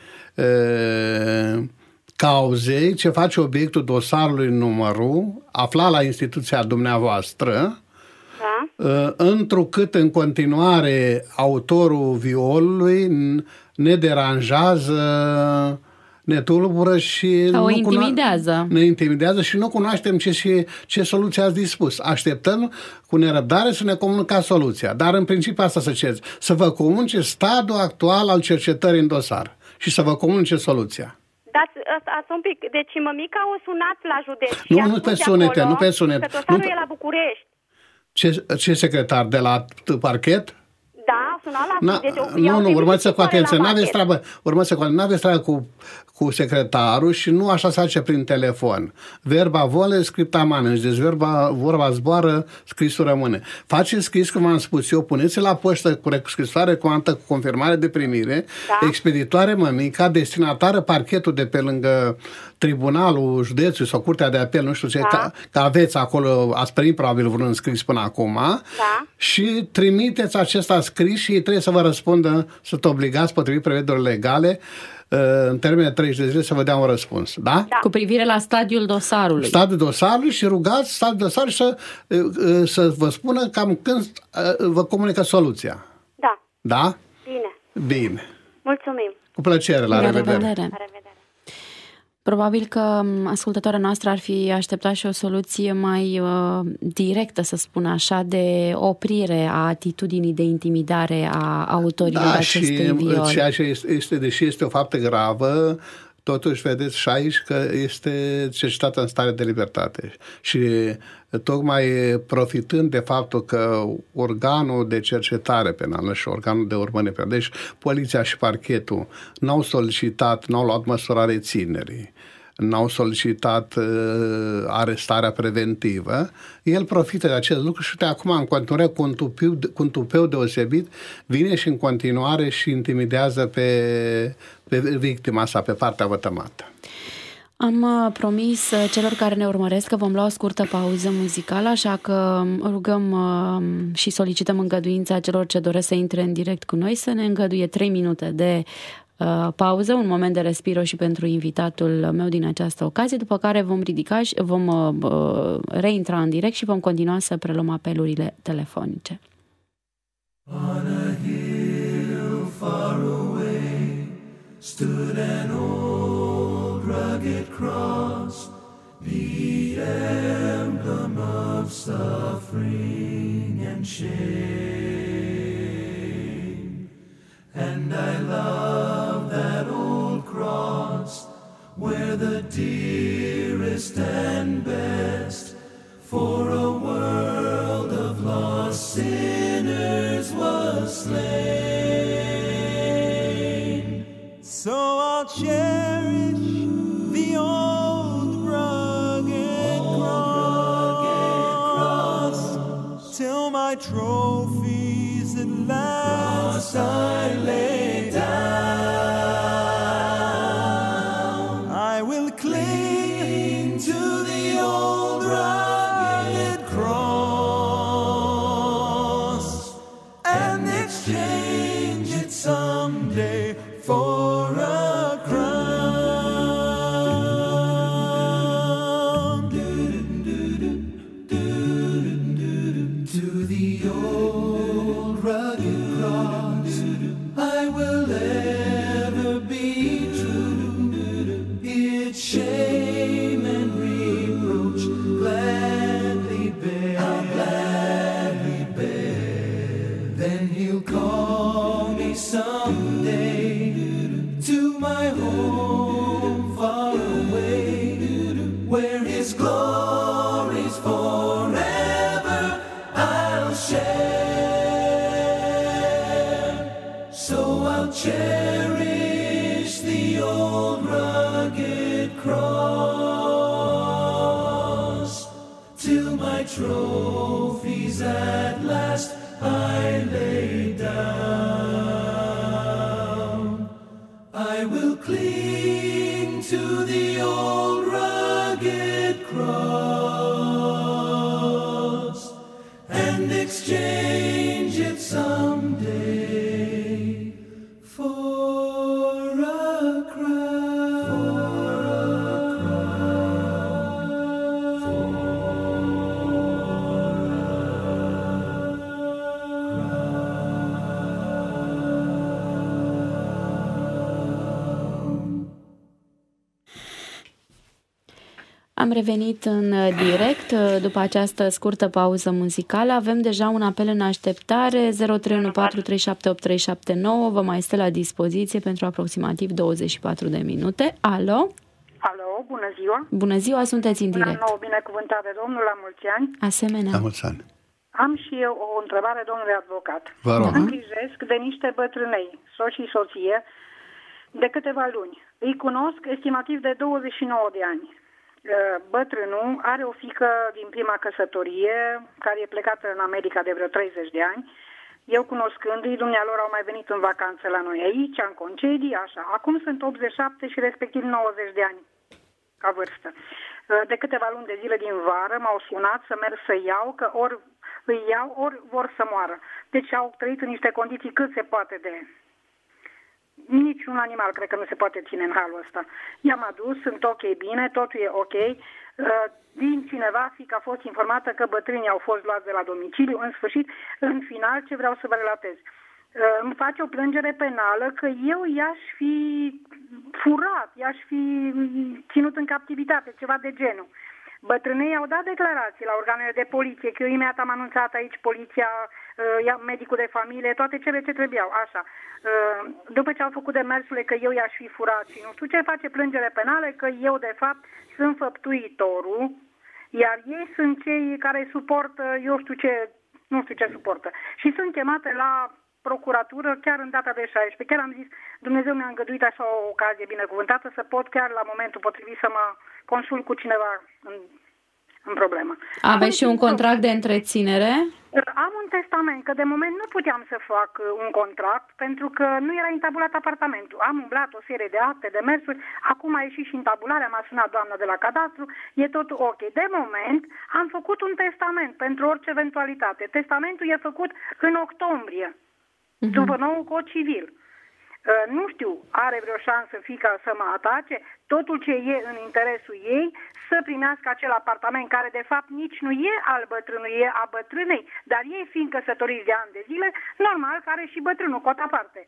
Speaker 3: e, cauzei ce face obiectul dosarului numărul aflat la instituția dumneavoastră, da? Întrucât în continuare autorul violului ne deranjează, ne tulbură și
Speaker 2: sau
Speaker 3: nu
Speaker 2: intimidează.
Speaker 3: Cuno- ne intimidează și nu cunoaștem ce, ce, ce soluție ați dispus. Așteptăm cu nerăbdare să ne comunicați soluția. Dar în principiu asta să cereți. Să vă comunice stadiul actual al cercetării în dosar și să vă comunice soluția.
Speaker 8: Dați, asta un pic. Deci mămica o sunat la județ.
Speaker 3: Nu, nu pe sunete, nu pe sunete.
Speaker 8: Că dosarul
Speaker 3: nu,
Speaker 8: e la București.
Speaker 3: Ce, ce secretar? De la parchet?
Speaker 8: Da, sunat la
Speaker 3: Na,
Speaker 8: deci,
Speaker 3: Nu, nu, urmați cu atenție. N-aveți treabă, urmați cu n-aveți treabă cu, cu secretarul și nu așa se face prin telefon. Verba vole, scripta manens. Deci verba, vorba zboară, scrisul rămâne. Faceți scris, cum am spus eu, puneți la poștă cu scrisoare cuantă cu confirmare de primire, da? Expeditoare mămica, destinatară parchetul de pe lângă tribunalul județului sau curtea de apel, nu știu ce, da? că, că aveți acolo, ați primit probabil vreun scris până acum,
Speaker 8: da?
Speaker 3: Și trimiteți acesta scris și ei trebuie să vă răspundă, să te obligați potrivit prevederilor legale în termen de treizeci de zile să vă dea un răspuns. Da?
Speaker 2: Da. Cu privire la stadiul dosarului.
Speaker 3: Stadiul dosarului și rugați stadiul dosarului să, să vă spună cam când vă comunică soluția.
Speaker 8: Da.
Speaker 3: Da?
Speaker 8: Bine.
Speaker 3: Bine.
Speaker 8: Mulțumim.
Speaker 3: Cu plăcere. La, la revedere.
Speaker 2: revedere.
Speaker 8: La revedere.
Speaker 2: Probabil că ascultătoarea noastră ar fi așteptat și o soluție mai uh, directă, să spun așa, de oprire a atitudinii de intimidare a autorilor
Speaker 3: da,
Speaker 2: acestui viol.
Speaker 3: Și ceea ce este, este, deși este o faptă gravă, totuși vedeți și aici că este cercetată în stare de libertate. Și tocmai profitând de faptul că organul de cercetare penală și organul de urmărire penală, deci poliția și parchetul n-au solicitat, n-au luat măsura reținerii, n-au solicitat uh, arestarea preventivă, el profită de acest lucru și uite, acum în continuare cu un, tupiu, cu un tupeu deosebit vine și în continuare și intimidează pe, pe victima sa, pe partea vătămată.
Speaker 2: Am promis celor care ne urmăresc că vom lua o scurtă pauză muzicală, așa că rugăm și solicităm îngăduința celor ce doresc să intre în direct cu noi să ne îngăduie trei minute de pauză, un moment de respiro și pentru invitatul meu din această ocazie, după care vom ridica și vom reintra în direct și vom continua să preluăm apelurile telefonice.
Speaker 9: On a hill far away stood an old rugged cross, the emblem of suffering and shame. And I love that old cross where the dearest and best for a world of lost sinners was slain. So I'll cherish the old rugged, old cross, rugged cross till my trophies at last I lay down. someday for a crown. To the old rugged cross I will ever be true. Its shame and reproach gladly bear. I'll gladly bear. Then he'll call me someday to my home far away, where his glories forever I'll share. So I'll cherish the old rugged cross till my trophies at last I lay down. I will cling to the old rugged cross and exchange it someday for a crown. For a crown. For
Speaker 2: Am revenit în direct după această scurtă pauză muzicală. Avem deja un apel în așteptare zero trei unu patru trei șapte opt trei șapte nouă. Vă mai stă la dispoziție pentru aproximativ douăzeci și patru de minute. Alo?
Speaker 10: Alo, bună ziua!
Speaker 2: Bună ziua, sunteți în direct.
Speaker 10: Bună nouă, binecuvântare Domnul, la mulți ani.
Speaker 2: Asemenea.
Speaker 3: La mulți ani.
Speaker 10: Am și eu o întrebare, domnule avocat.
Speaker 3: Vă rog.
Speaker 10: Îngrijesc de niște bătrânei, soț și soție, de câteva luni. Îi cunosc estimativ de douăzeci și nouă de ani. Bătrânul are o fiică din prima căsătorie, care e plecată în America de vreo treizeci de ani. Eu cunoscându-i, dumnealor au mai venit în vacanță la noi aici, în concedii, așa. Acum sunt optzeci și șapte și respectiv nouăzeci de ani ca vârstă. De câteva luni de zile din vară m-au sunat să merg să iau, că ori îi iau, ori vor să moară. Deci au trăit în niște condiții cât se poate de... Niciun animal cred că nu se poate ține în halul ăsta. I-am adus, sunt ok bine, totul e ok. Din cineva, fiica a fost informată că bătrânii au fost luați de la domiciliu. În sfârșit, în final, ce vreau să vă relatez? Îmi face o plângere penală că eu i-aș fi furat, i-aș fi ținut în captivitate, ceva de genul. Bătrânei au dat declarații la organele de poliție, că eu imediat am anunțat aici poliția, medicul de familie, toate cele ce trebuiau, așa. După ce au făcut demersurile că eu i-aș fi furat și nu știu ce, face plângere penală că eu de fapt sunt făptuitorul, iar ei sunt cei care suportă, eu știu ce, nu știu ce suportă. Și sunt chemate la procuratură chiar în data de șaisprezece. Chiar am zis, Dumnezeu mi-a îngăduit așa o ocazie binecuvântată să pot chiar la momentul potrivit să mă consult cu cineva în, în problemă.
Speaker 2: Aveți și un contract de întreținere?
Speaker 10: Am un testament, că de moment nu puteam să fac un contract pentru că nu era intabulat apartamentul. Am umblat o serie de acte, de mersuri, acum a ieșit și intabularea, m-a sunat doamna de la cadastru, e totul ok. De moment am făcut un testament pentru orice eventualitate. Testamentul e făcut în octombrie, uh-huh. după nou cod civil. Nu știu, are vreo șansă fiica să mă atace, totul ce e în interesul ei, să primească acel apartament care de fapt nici nu e al bătrânului, e a bătrânei, dar ei fiind căsătoriți de ani de zile, normal că are și bătrânul, cot aparte.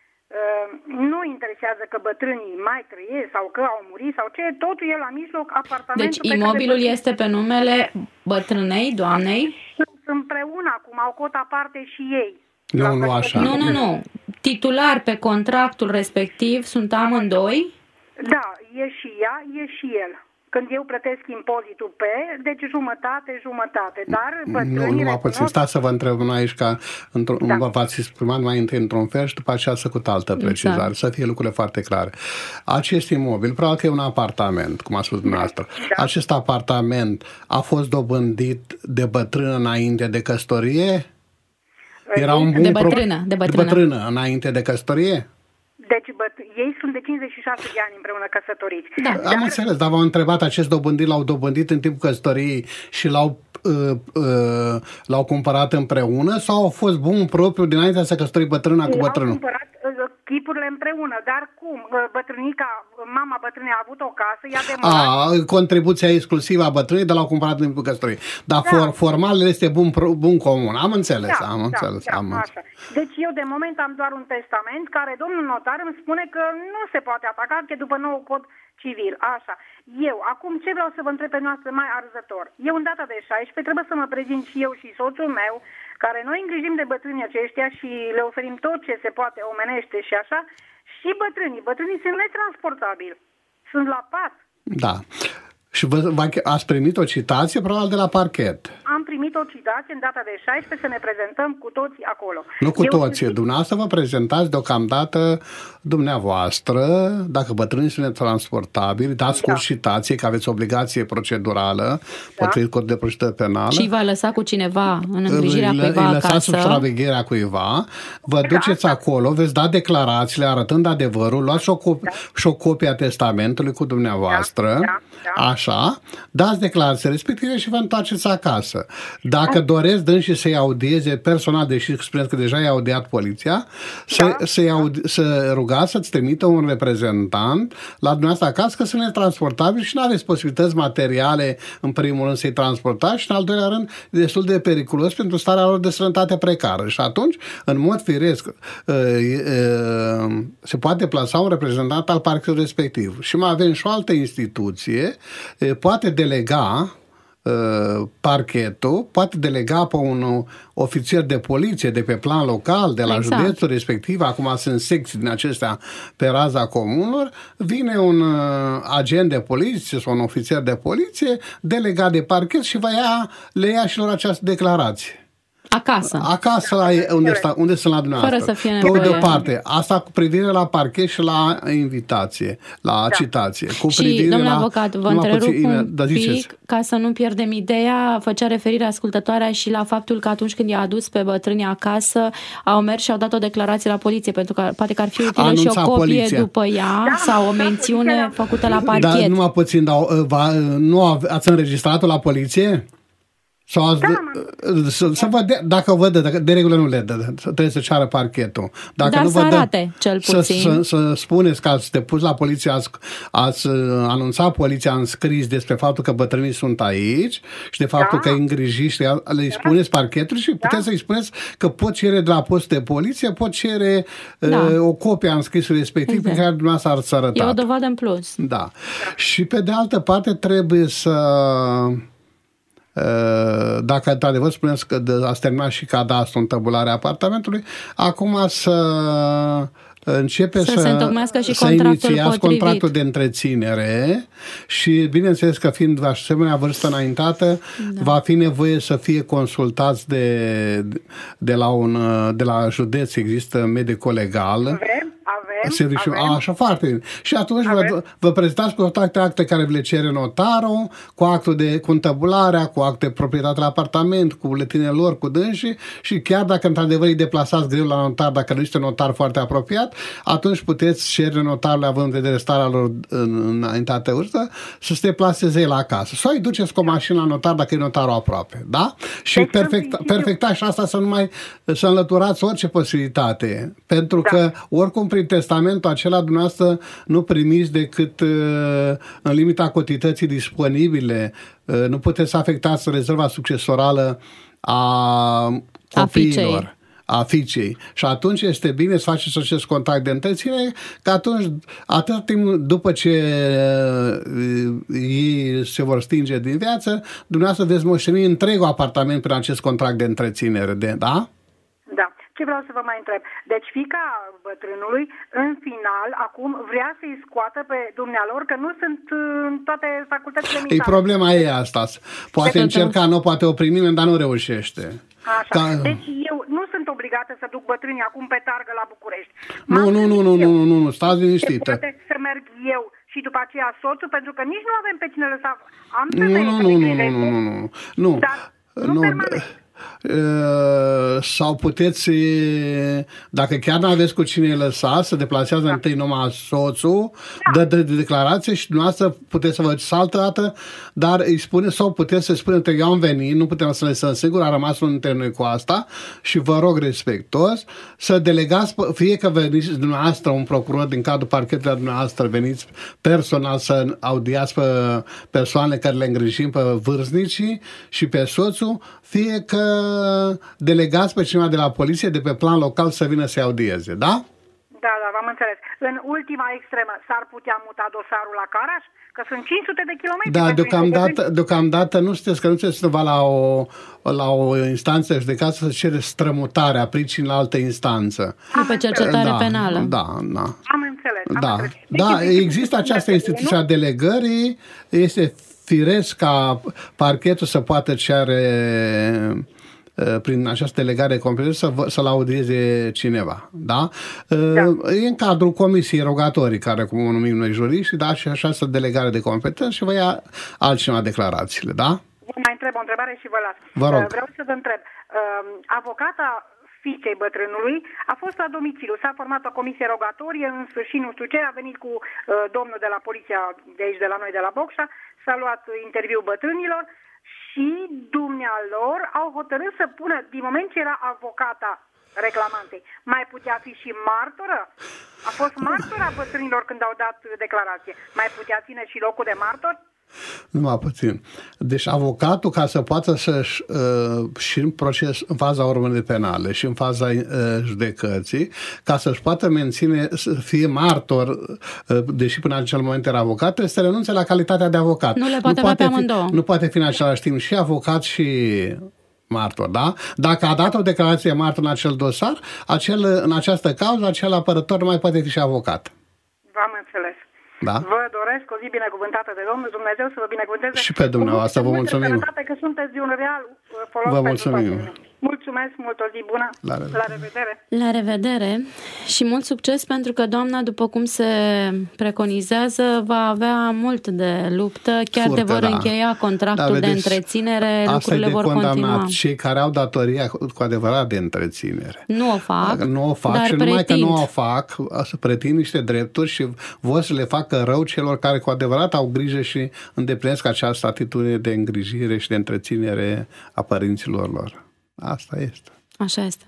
Speaker 10: Nu interesează că bătrânii mai trăiesc sau că au murit sau ce, totul e la mijloc, apartamentul.
Speaker 2: Deci imobilul este pe numele bătrânei, doamnei?
Speaker 10: Sunt împreună acum, au cot aparte și ei.
Speaker 3: Nu, nu așa.
Speaker 2: Nu, nu, nu. Titular pe contractul respectiv sunt amândoi?
Speaker 10: Da, e și ea, e și el. Când eu plătesc impozitul pe, deci jumătate, jumătate, dar
Speaker 3: Nu, nu mă puțin, stați să vă întreb noi aici ca da. Vă v-ați exprimat mai întâi într-un fel și după aceea să cu altă precizare, exact. Să fie lucrurile foarte clare. Acest imobil, probabil că e un apartament, cum a spus dumneavoastră. Da. Acest apartament a fost dobândit de bătrână înainte de căsătorie? Era un bun
Speaker 2: de bătrână,
Speaker 3: pro...
Speaker 2: de bătrână.
Speaker 3: De bătrână înainte de căsătorie?
Speaker 10: Deci băt... ei sunt de cincizeci și șase de ani împreună căsătoriți.
Speaker 3: Da. Dar... Am înțeles, dar v-am întrebat, acest dobândit l-au dobândit în timpul căsătoriei și l-au, uh, uh, l-au cumpărat împreună sau au fost bun propriu dinainte să căsători bătrâna cu bătrânul?
Speaker 10: Cumpărat, uh, chipurile împreună, dar cum? Bătrânica, mama bătrânei a avut o casă, ea de mult.
Speaker 3: A, contribuția exclusivă a bătrânei de la cumpărat din căsătorie. Dar
Speaker 10: Da.
Speaker 3: for, formal este bun, pro- bun comun. Am înțeles,
Speaker 10: Da,
Speaker 3: am
Speaker 10: da,
Speaker 3: înțeles.
Speaker 10: da,
Speaker 3: am înțeles.
Speaker 10: așa. Deci eu de moment am doar un testament care domnul notar îmi spune că nu se poate ataca, că e după nou cod civil. Așa. Eu, acum ce vreau să vă întreb pe noastră mai arzător? Eu în data de șaisprezece trebuie să mă prezint și eu și soțul meu, care noi îngrijim de bătrânii aceștia și le oferim tot ce se poate omenește și așa, și bătrânii. Bătrânii sunt netransportabili. Sunt la pat.
Speaker 3: Da. Și vă, ați primit o citație, probabil, de la parchet.
Speaker 10: Am primit o citație în data de șaisprezece să ne prezentăm cu toții acolo.
Speaker 3: Nu cu
Speaker 10: Eu
Speaker 3: toții.
Speaker 10: sunt-
Speaker 3: Dumneavoastră vă prezentați deocamdată dumneavoastră, dacă bătrânii sunt transportabili, dați
Speaker 10: Da.
Speaker 3: cu citație, că aveți obligație procedurală, potrivit codul de procedură penală.
Speaker 2: Și va lăsa cu cineva în îngrijirea
Speaker 3: Îi-
Speaker 2: cuiva
Speaker 3: îi lăsați sub
Speaker 2: acasă.
Speaker 3: supravegherea cuiva, vă duceți acolo, veți da declarațiile arătând adevărul, luați și o, copie, și o copie a testamentului cu dumneavoastră,
Speaker 10: Da, da, da.
Speaker 3: așa, dați declarații respective și vă întoarceți acasă. Dacă doresc dânsii să-i audieze personal, deși spuneți că deja i-a audiat poliția, să,
Speaker 10: Da.
Speaker 3: să-i audi, să rugați să-ți trimită un reprezentant la dumneavoastră acasă, că sunt netransportabili și nu aveți posibilități materiale, în primul rând, să-i transportați și, în al doilea rând, e destul de periculos pentru starea lor de sănătate precară. Și atunci, în mod firesc, se poate plasa un reprezentant al parchetului respectiv. Și mai avem și o altă instituție, poate delega parchetul, poate delega pe un ofițer de poliție de pe plan local, de la
Speaker 2: Exact.
Speaker 3: județul respectiv, acum sunt secții din acestea pe raza comunelor, vine un agent de poliție sau un ofițer de poliție delegat de parchet și vă ia, le ia și lor această declarație.
Speaker 2: Acasă.
Speaker 3: Acasă, la, unde, sta, unde sunt la dumneavoastră.
Speaker 2: Fără să fie
Speaker 3: Pe
Speaker 2: nevoie.
Speaker 3: de parte, asta cu privire la parchet și la invitație, la citație. Cu
Speaker 2: Și,
Speaker 3: privire
Speaker 2: domnule
Speaker 3: la,
Speaker 2: avocat, vă
Speaker 3: numai
Speaker 2: întrerup
Speaker 3: puțin,
Speaker 2: un
Speaker 3: da, ziceți.
Speaker 2: pic ca să nu pierdem ideea. Făcea referire ascultătoarea și la faptul că atunci când i-a adus pe bătrânii acasă, au mers și au dat o declarație la poliție, pentru că poate că ar fi utilă și
Speaker 3: Anunța
Speaker 2: o copie
Speaker 3: poliția.
Speaker 2: după ea sau o mențiune făcută la
Speaker 3: Dar
Speaker 2: parchet.
Speaker 3: numai puțin, dar va, nu ave- ați înregistrat-o la poliție? Sau ați,
Speaker 10: Da,
Speaker 3: să, să vă de, dacă vă dă, dacă de regulă nu le dă, trebuie să ceară parchetul. Dacă
Speaker 2: Dar
Speaker 3: nu
Speaker 2: să
Speaker 3: vă dă,
Speaker 2: arate, cel
Speaker 3: să,
Speaker 2: puțin.
Speaker 3: să, să spuneți că ați depus la poliție, ați, ați anunțat poliția în scris despre faptul că bătrânii sunt aici și de faptul
Speaker 10: Da.
Speaker 3: că îi îngrijiți, le spuneți parchetului și puteți să-i spuneți că pot cere de la post de poliție, pot cere
Speaker 2: Da.
Speaker 3: uh, o copie a înscrisului respectiv
Speaker 2: Exact.
Speaker 3: pe care dumneavoastră ați arătat.
Speaker 2: E o dovadă în plus.
Speaker 3: Da. Și pe de altă parte trebuie să, dacă într-adevăr spuneți că ați terminat și cadastru în tabularea apartamentului, acum să începe
Speaker 2: Să
Speaker 3: să,
Speaker 2: se întocmească și
Speaker 3: să
Speaker 2: contractul
Speaker 3: inițiați
Speaker 2: potrivit.
Speaker 3: contractul de întreținere și bineînțeles că fiind asemenea vârstă înaintată, da. va fi nevoie să fie consultați de, de, la, un, de la județ, există medico-legal.
Speaker 10: Avem, avem,
Speaker 3: Serviciu,
Speaker 10: avem.
Speaker 3: a, așa, foarte bine. Și atunci vă,
Speaker 10: Avem.
Speaker 3: vă prezentați cu toate acte care vi le cere notarul, cu actul de cu întabularea, cu acte de proprietate la apartament, cu buletinele lor, cu dânsii și chiar dacă într-adevăr îi deplasați greu la notar, dacă nu este notar foarte apropiat, atunci puteți cere notarului, având în vedere starea lor în înaintate vârstă, să se deplaseze el acasă. Sau îi duceți cu o mașină la notar dacă e notarul aproape. Da? Și
Speaker 10: Deci,
Speaker 3: perfect,
Speaker 10: în principiu-
Speaker 3: perfectați și asta să nu mai să înlăturați orice posibilitate. Pentru
Speaker 10: Da.
Speaker 3: că oricum prin testamentul acela dumneavoastră nu primiți decât uh, în limita cotității disponibile. Uh, nu puteți să afectați rezerva succesorală a copiilor. A fiicei. Și atunci este bine să faceți acest contact de întreținere, că atunci, atât timp după ce uh, ei se vor stinge din viață, dumneavoastră veți moșteni întregul apartament prin acest contract de întreținere. De, da?
Speaker 10: Da. Ce vreau să vă mai întreb? Deci fiica bătrânului, în final, acum vrea să-i scoată pe dumnealor, că nu sunt în toate facultățile
Speaker 3: E
Speaker 10: militare.
Speaker 3: problema ei asta. Poate
Speaker 2: Se
Speaker 3: încerca, nu poate opri nimeni, dar nu reușește.
Speaker 10: Așa.
Speaker 3: Ca...
Speaker 10: Deci eu nu sunt obligată să duc bătrânii acum pe targă la București.
Speaker 3: Nu,
Speaker 10: M-am
Speaker 3: nu, nu,
Speaker 10: gândit
Speaker 3: nu,
Speaker 10: eu.
Speaker 3: nu, nu, nu, stați liniștită.
Speaker 10: Poate să merg eu și după aceea soțul, pentru că nici nu avem pe cine lăsa. Am
Speaker 3: Nu, nu, nu, nu, nu, nu, nu, nu. Nu.
Speaker 10: Dar nu
Speaker 3: Nu,
Speaker 10: permanent.
Speaker 3: sau puteți, dacă chiar nu aveți cu cine lăsa, să deplasează da. întâi numai soțul, da. dă de declarație și dumneavoastră puteți să vă duceți altă dată, dar îi spune, sau puteți să spuneți, eu am venit, nu putem să le lăsăm sigur, a rămas unul dintre noi cu asta și vă rog respectos să delegați, fie că veniți dumneavoastră, un procuror din cadrul parchetului dumneavoastră, veniți personal să audiați pe persoanele care le îngrijim, pe vârstnicii și pe soțul, fie că delegați pe cineva de la poliție de pe plan local să vină să-i audieze, da?
Speaker 10: Da, da, v-am înțeles. În ultima extremă s-ar putea muta dosarul la Caraș? Că sunt cinci sute de kilometri.
Speaker 3: Da, deocamdată, deocamdată nu sunteți, că nu sunteți undeva la o, la o instanță judecată să cere strămutarea pricinii la altă instanță.
Speaker 2: Pe cercetare
Speaker 3: da,
Speaker 2: penală.
Speaker 3: Da, da.
Speaker 10: Am înțeles. Am
Speaker 3: da,
Speaker 10: înțeles.
Speaker 3: da, există această instituție a delegării, este firesc ca parchetul să poată cere prin această delegare competență să, să-l audieze cineva. Da? Da. E în cadrul comisiei rogatorii, care cum o numim noi juriști, da? Și așa să delegare de competență și vă ia altcineva declarațiile. Da?
Speaker 10: Vă mai întreb o întrebare și vă las.
Speaker 3: Vă rog.
Speaker 10: Vreau să vă întreb. Avocata fiicei bătrânului a fost la domiciliu, s-a format o comisie rogatorie, în sfârșit nu știu ce, a venit cu domnul de la poliția de aici, de la noi, de la Bocșa, s-a luat interviu bătrânilor și dumnealor au hotărât să pună, din moment ce era avocata reclamantei, mai putea fi și martoră? A fost martora bătrânilor când au dat declarație. Mai putea ține și locul de martor?
Speaker 3: Numai puțin. Deci avocatul, ca să poată să-și uh, și în proces, în faza urmării penale și în faza uh, judecății, ca să-și poată menține, să fie martor, uh, deși până în acel moment era avocat, trebuie să renunțe la calitatea de avocat.
Speaker 2: Nu le poate, nu poate fi, amândouă.
Speaker 3: Nu poate fi în același timp și avocat și martor, da? Dacă a dat o declarație martor în acel dosar, acel, în această cauză, acel apărător nu mai poate fi și avocat.
Speaker 10: V-am înțeles.
Speaker 3: Da?
Speaker 10: Vă doresc o zi binecuvântată de Domnul Dumnezeu să vă binecuvânteze.
Speaker 3: Și pe dumneavoastră, vă mulțumim.
Speaker 10: Că sunteți de un real folos.
Speaker 3: Vă mulțumim.
Speaker 10: Mulțumesc mult, o zi bună.
Speaker 3: La revedere.
Speaker 10: La revedere.
Speaker 2: La revedere și mult succes, pentru că doamna, după cum se preconizează, va avea mult de luptă, chiar Furte, de vor da. încheia contractul da, vedeți, de întreținere, lucrurile vor continua.
Speaker 3: Cei care au datoria cu adevărat de întreținere.
Speaker 2: Nu o fac,
Speaker 3: Nu o fac
Speaker 2: dar
Speaker 3: și
Speaker 2: pretind.
Speaker 3: numai că nu o fac, să pretind niște drepturi și vor să le facă rău celor care cu adevărat au grijă și îndeplinesc această atitudine de îngrijire și de întreținere a părinților lor. Asta este.
Speaker 2: Așa este.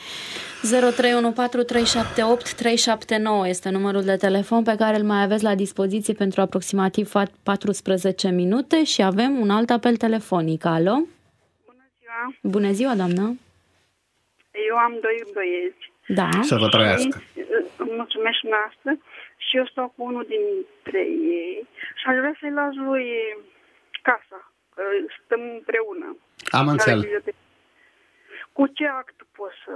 Speaker 2: zero trei unu patru trei șapte opt trei șapte nouă este numărul de telefon pe care îl mai aveți la dispoziție pentru aproximativ paisprezece minute și avem un alt apel telefonic. Alo?
Speaker 11: Bună ziua!
Speaker 2: Bună ziua, doamnă!
Speaker 11: Eu am doi băieți.
Speaker 2: Da.
Speaker 3: Să vă trăiască!
Speaker 11: Mulțumesc noastră și eu stau cu unul dintre ei și aș vrea să-i las lui casa, că stăm împreună.
Speaker 3: Am înțeles.
Speaker 11: Cu ce act pot să...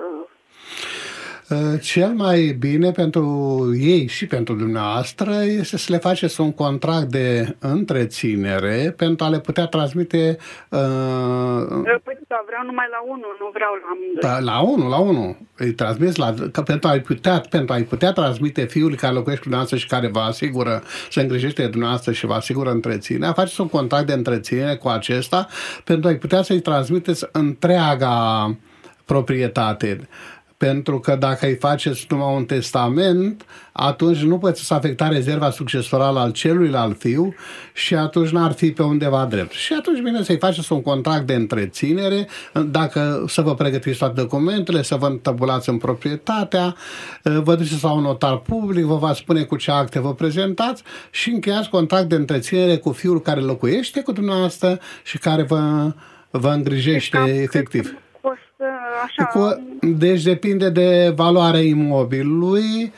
Speaker 3: Cel mai bine pentru ei și pentru dumneavoastră este să le faceți un contract de întreținere pentru a le putea transmite... Uh...
Speaker 11: Păi da, vreau numai la unul, nu vreau la amândoi.
Speaker 3: Da, la unul, la unul. Îi transmiți la, că pentru a-i putea, pentru a-i putea transmite fiul care locuiește cu dumneavoastră și care vă asigură, se îngrijește de dumneavoastră și vă asigură întreținerea, faceți un contract de întreținere cu acesta pentru a-i putea să-i transmiteți întreaga proprietate. Pentru că dacă îi faceți numai un testament, atunci nu poți să afecta rezerva succesorală al celuilalt fiu și atunci n-ar fi pe undeva drept. Și atunci bine să-i faceți un contract de întreținere, dacă să vă pregătiți toate documentele, să vă întăbulați în proprietatea, vă duceți la un notar public, vă va spune cu ce acte vă prezentați și încheiați contract de întreținere cu fiul care locuiește cu dumneavoastră și care vă, vă îngrijește efectiv.
Speaker 11: Așa.
Speaker 3: Cu, deci depinde de valoarea imobilului,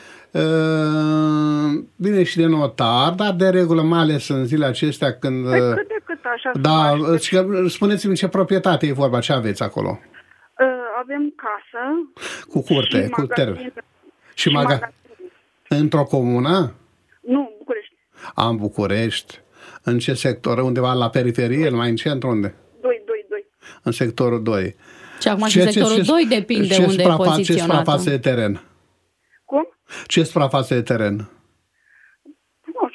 Speaker 3: bine și de notar, dar de regulă, mai ales în zilele acestea când...
Speaker 11: Păi cât de cât așa?
Speaker 3: Da, spuneți-mi ce proprietate e vorba, ce aveți acolo?
Speaker 11: Avem casă.
Speaker 3: Cu curte, cu termen. Și, și magazin. Într-o comună?
Speaker 11: Nu, București.
Speaker 3: A, în București. În ce sector? Undeva la periferie, mai în centru, unde?
Speaker 11: doi, doi, doi.
Speaker 3: În sectorul doi.
Speaker 2: Și acum și sectorul ce, doi depinde ce unde e poziționată.
Speaker 3: Ce suprafață de teren?
Speaker 11: Cum?
Speaker 3: Ce suprafață de teren?
Speaker 11: Nu știu,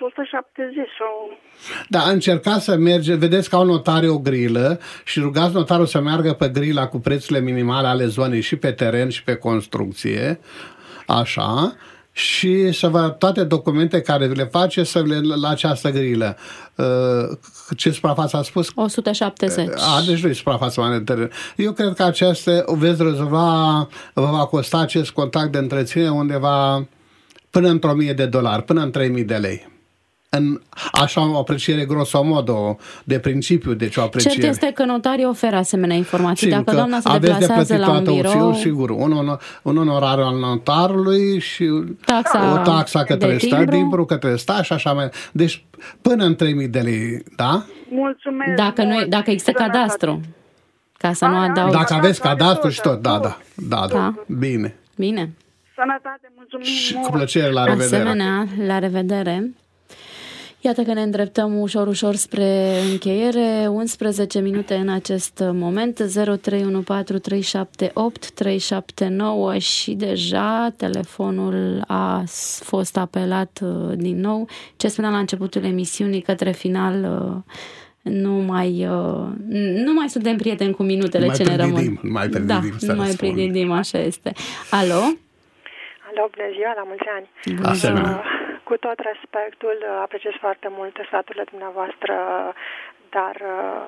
Speaker 11: o sută șaptezeci sau...
Speaker 3: Da, încercați să mergeți, vedeți că au notare o grilă și rugați notarul să meargă pe grila cu prețurile minimale ale zonei și pe teren și pe construcție, așa, și să vă toate documente care le face să le la această grilă. Ce suprafață a spus?
Speaker 2: o sută șaptezeci.
Speaker 3: A, deci nu e suprafață mai de teren. Eu cred că aceste veți rezolva, vă va costa acest contact de întreținere undeva până într-o mie de dolari, până în trei mii de lei. În așa o apreciere grosomodo de principiu, deci o apreciere.
Speaker 2: Cert este că notarii oferă asemenea informații.
Speaker 3: Sigur,
Speaker 2: dacă doamna se
Speaker 3: aveți
Speaker 2: deplasează
Speaker 3: de
Speaker 2: la un birou...
Speaker 3: opțiuni, sigur, un, un onorar al notarului și
Speaker 2: taxa
Speaker 3: o taxa către stat, timbru către stat și așa mai. Deci până în trei mii de lei, da?
Speaker 11: Mulțumesc.
Speaker 2: Dacă, nu, dacă există cadastru, ca să nu adaug.
Speaker 3: Dacă aveți cadastru și tot, da, da, da, da.
Speaker 2: da.
Speaker 3: Bine.
Speaker 2: Bine.
Speaker 11: Sănătate, mulțumim.
Speaker 3: Și cu plăcere, la revedere.
Speaker 2: Asemenea, la revedere. Iată că ne îndreptăm ușor, ușor spre încheiere. unsprezece minute în acest moment. zero trei unu patru trei șapte opt trei șapte nouă și deja telefonul a fost apelat din nou. Ce spuneam la începutul emisiunii, către final nu mai, nu mai suntem prieteni cu minutele ce ne rămân.
Speaker 3: Nu mai
Speaker 2: da, nu mai prididim, așa este. Alo?
Speaker 12: Alo, bună ziua, la mulți ani.
Speaker 3: Asemenea.
Speaker 12: Cu tot respectul, apreciez foarte mult sfaturile dumneavoastră, dar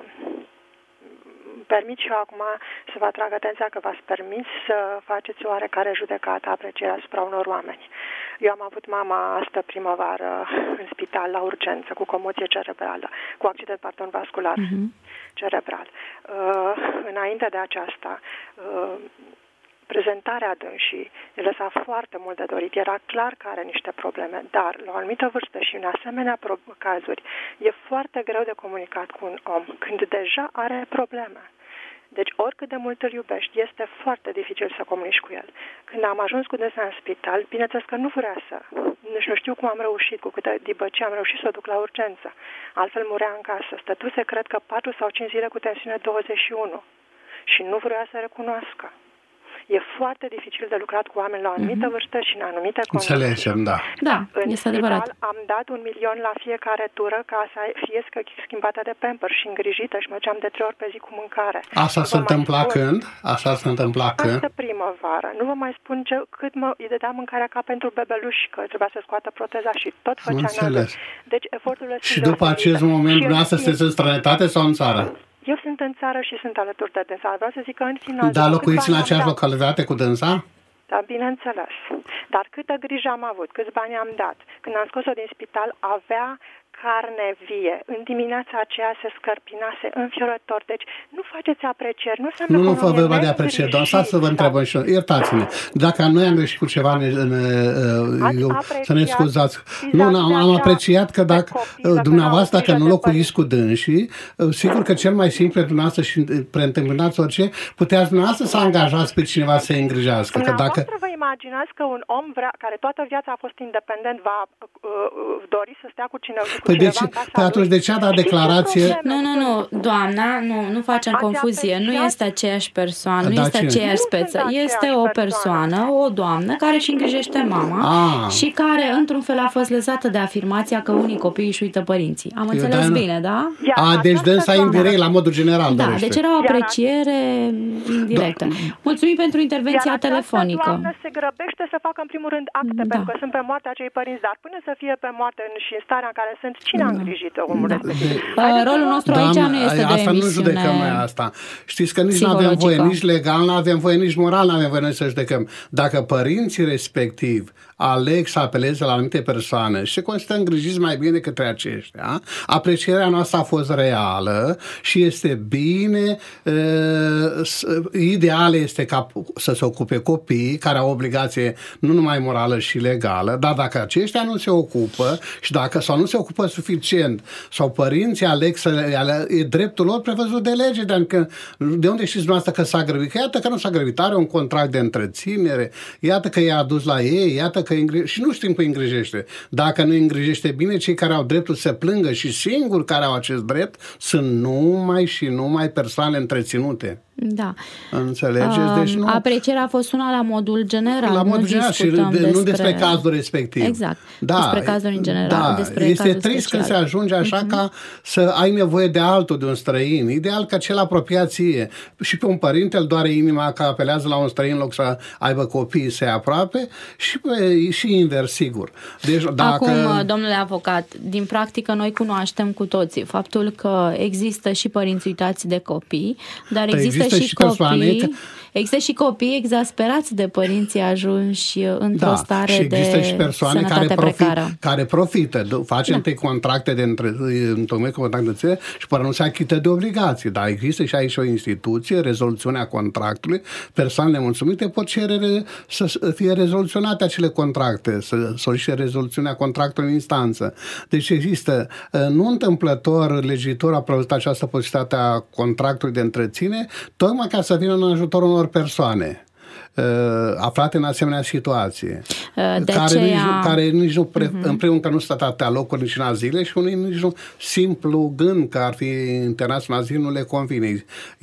Speaker 12: permit și eu acum să vă atrag atenția că v-ați permis să faceți oarecare judecată, apreciere asupra unor oameni. Eu am avut mama astă primăvară în spital la urgență cu comoție cerebrală, cu accident, pardon, vascular uh-huh. cerebral. Uh, înainte de aceasta, uh, prezentarea dânsii îi lăsa foarte mult de dorit. Era clar că are niște probleme, dar la o anumită vârstă și în asemenea cazuri e foarte greu de comunicat cu un om când deja are probleme. Deci oricât de mult îl iubești, este foarte dificil să comunici cu el. Când am ajuns cu dânsa în spital, bineînțeles că nu vrea să. Nici nu știu cum am reușit, cu câte dibăcie am reușit să o duc la urgență. Altfel murea în casă. Stătuse, cred că, patru sau cinci zile cu tensiune douăzeci și unu. Și nu vrea să recunoască. E foarte dificil de lucrat cu oameni la o anumită mm-hmm. vârstă și în anumite condiții.
Speaker 3: Înțelegem, da.
Speaker 2: Da,
Speaker 12: în
Speaker 2: este adevărat.
Speaker 12: am dat un milion la fiecare tură ca să fie schimbată de pamper și îngrijită și mergeam de trei ori pe zi cu mâncare.
Speaker 3: Asta se întâmpla când? Așa se întâmpla când?
Speaker 12: Asta primăvară. Nu vă mai spun ce, cât mă, îi dădea mâncarea ca pentru bebeluși, că trebuia să scoată proteza și tot făcea nada. Deci eforturile sunt
Speaker 3: și după acest moment, dumneavoastră sunteți în străinătate sau în țară?
Speaker 12: Eu sunt în țară și sunt alături de dânsa. Vreau să zic că în final...
Speaker 3: Dar locuiți în aceeași localitate cu dânsa?
Speaker 12: Da, bineînțeles. Dar câtă grijă am avut, câți bani am dat. Când am scos-o din spital, avea carne vie. În dimineața aceea se scărpinase înfiorător. Deci nu faceți aprecieri. Nu înseamnă
Speaker 3: Nu, nu fă vorba de aprecieri, doar să vă întrebăm și iertați-ne. Dacă noi am greșit cu ceva, ne, ne, eu, să ne scuzați. Nu, am, am apreciat că dacă copii, dumneavoastră, dacă nu locuiți cu dânsii, sigur că cel mai simplu dumneavoastră și preîntâmpinați orice, puteați dumneavoastră să angajați pe cineva să îi îngrijească. Că dacă...
Speaker 12: vă imaginați că un om vrea, care toată viața a fost independent va uh, dori să stea cu cineva?
Speaker 3: Păi, de ce, păi atunci de ce a dat declarație?
Speaker 2: Nu, nu, nu, doamna, nu, nu facem confuzie. Nu este aceeași persoană, nu
Speaker 3: da,
Speaker 2: este
Speaker 3: ce?
Speaker 2: aceeași speță. Este o persoană, o doamnă care își îngrijește mama
Speaker 3: ah.
Speaker 2: și care, într-un fel, a fost lezată de afirmația că unii copii își uită părinții. Am înțeles
Speaker 3: Eu,
Speaker 2: bine, da?
Speaker 3: A, deci dânsa indirect, la modul general.
Speaker 2: Da,
Speaker 3: dorește.
Speaker 2: deci era o apreciere indirectă. Da. Mulțumim pentru intervenția
Speaker 12: Iar
Speaker 2: telefonică.
Speaker 12: Doamnă se grăbește să facă, în primul rând, acte, da. pentru că sunt pe moarte acei părinți, dar până să fie pe moarte și în starea în care sunt, cine a îngrijit omul
Speaker 2: da.
Speaker 12: respectiv?
Speaker 2: Uh, rolul nostru aici nu este de
Speaker 3: asta
Speaker 2: emisiune.
Speaker 3: Nu judecăm noi asta. Știți că nici nu avem voie, nici legal, nu avem voie, nici moral, nu avem voie noi să judecăm. Dacă părinții respectiv aleg să apeleze la anumite persoane și se consideră îngrijiți mai bine către aceștia, aprecierea noastră a fost reală și este bine, uh, ideal este ca să se ocupe copiii care au obligație nu numai morală și legală, dar dacă aceștia nu se ocupă și dacă sau nu se ocupă suficient sau părinții aleg să le, e dreptul lor prevăzut de lege, de, de unde știți dumneavoastră că s-a grăbit? Că iată că nu s-a grăbit, are un contract de întreținere, iată că i-a adus la ei, iată că că îngri- și nu știm că îi îngrijește. Dacă nu îi îngrijește bine, cei care au dreptul să plângă și singuri care au acest drept sunt numai și numai persoane întreținute.
Speaker 2: Da.
Speaker 3: Înțelegeți? Deci nu...
Speaker 2: Aprecierea a fost una la modul general.
Speaker 3: La modul
Speaker 2: nu
Speaker 3: general și de,
Speaker 2: despre...
Speaker 3: nu despre cazul respectiv.
Speaker 2: Exact.
Speaker 3: Da,
Speaker 2: despre cazul în general.
Speaker 3: Da,
Speaker 2: despre
Speaker 3: este
Speaker 2: cazul
Speaker 3: trist
Speaker 2: special.
Speaker 3: când se ajunge așa mm-hmm. ca să ai nevoie de altul, de un străin. Ideal ca cel apropiat ție. Și pe un părinte îl doare inima că apelează la un străin în loc să aibă copiii să aproape și, pe, și invers, sigur. Deci, dacă...
Speaker 2: Acum, domnule avocat, din practică noi cunoaștem cu toții faptul că există și părinți uitați de copii, dar există, există și, și copii Că... Există și copii exasperați de părinții ajunși într-o
Speaker 3: da,
Speaker 2: stare
Speaker 3: și există
Speaker 2: de
Speaker 3: și persoane
Speaker 2: sănătate
Speaker 3: care, profit,
Speaker 2: precară.
Speaker 3: care profită. Facem da. contracte de întocmire cu contract de ține și până nu se achită de obligații. Dar există și aici o instituție, rezoluționea contractului. Persoanele mulțumite pot cere să fie rezoluționate acele contracte, să solicite rezoluționea contractului în instanță. Deci există, nu întâmplător, legiuitorul a prevăzut această posibilitate a contractului de întreținere, tocmai ca să vină în ajutorul unor persoane uh, aflate în asemenea situație,
Speaker 2: de
Speaker 3: care,
Speaker 2: aceea...
Speaker 3: nici, care nici nu, pre,
Speaker 2: uh-huh.
Speaker 3: în primul că nu stă atâtea locuri nici în azile și unii nici nu, simplu gând că ar fi internat în azil nu le convine, îi,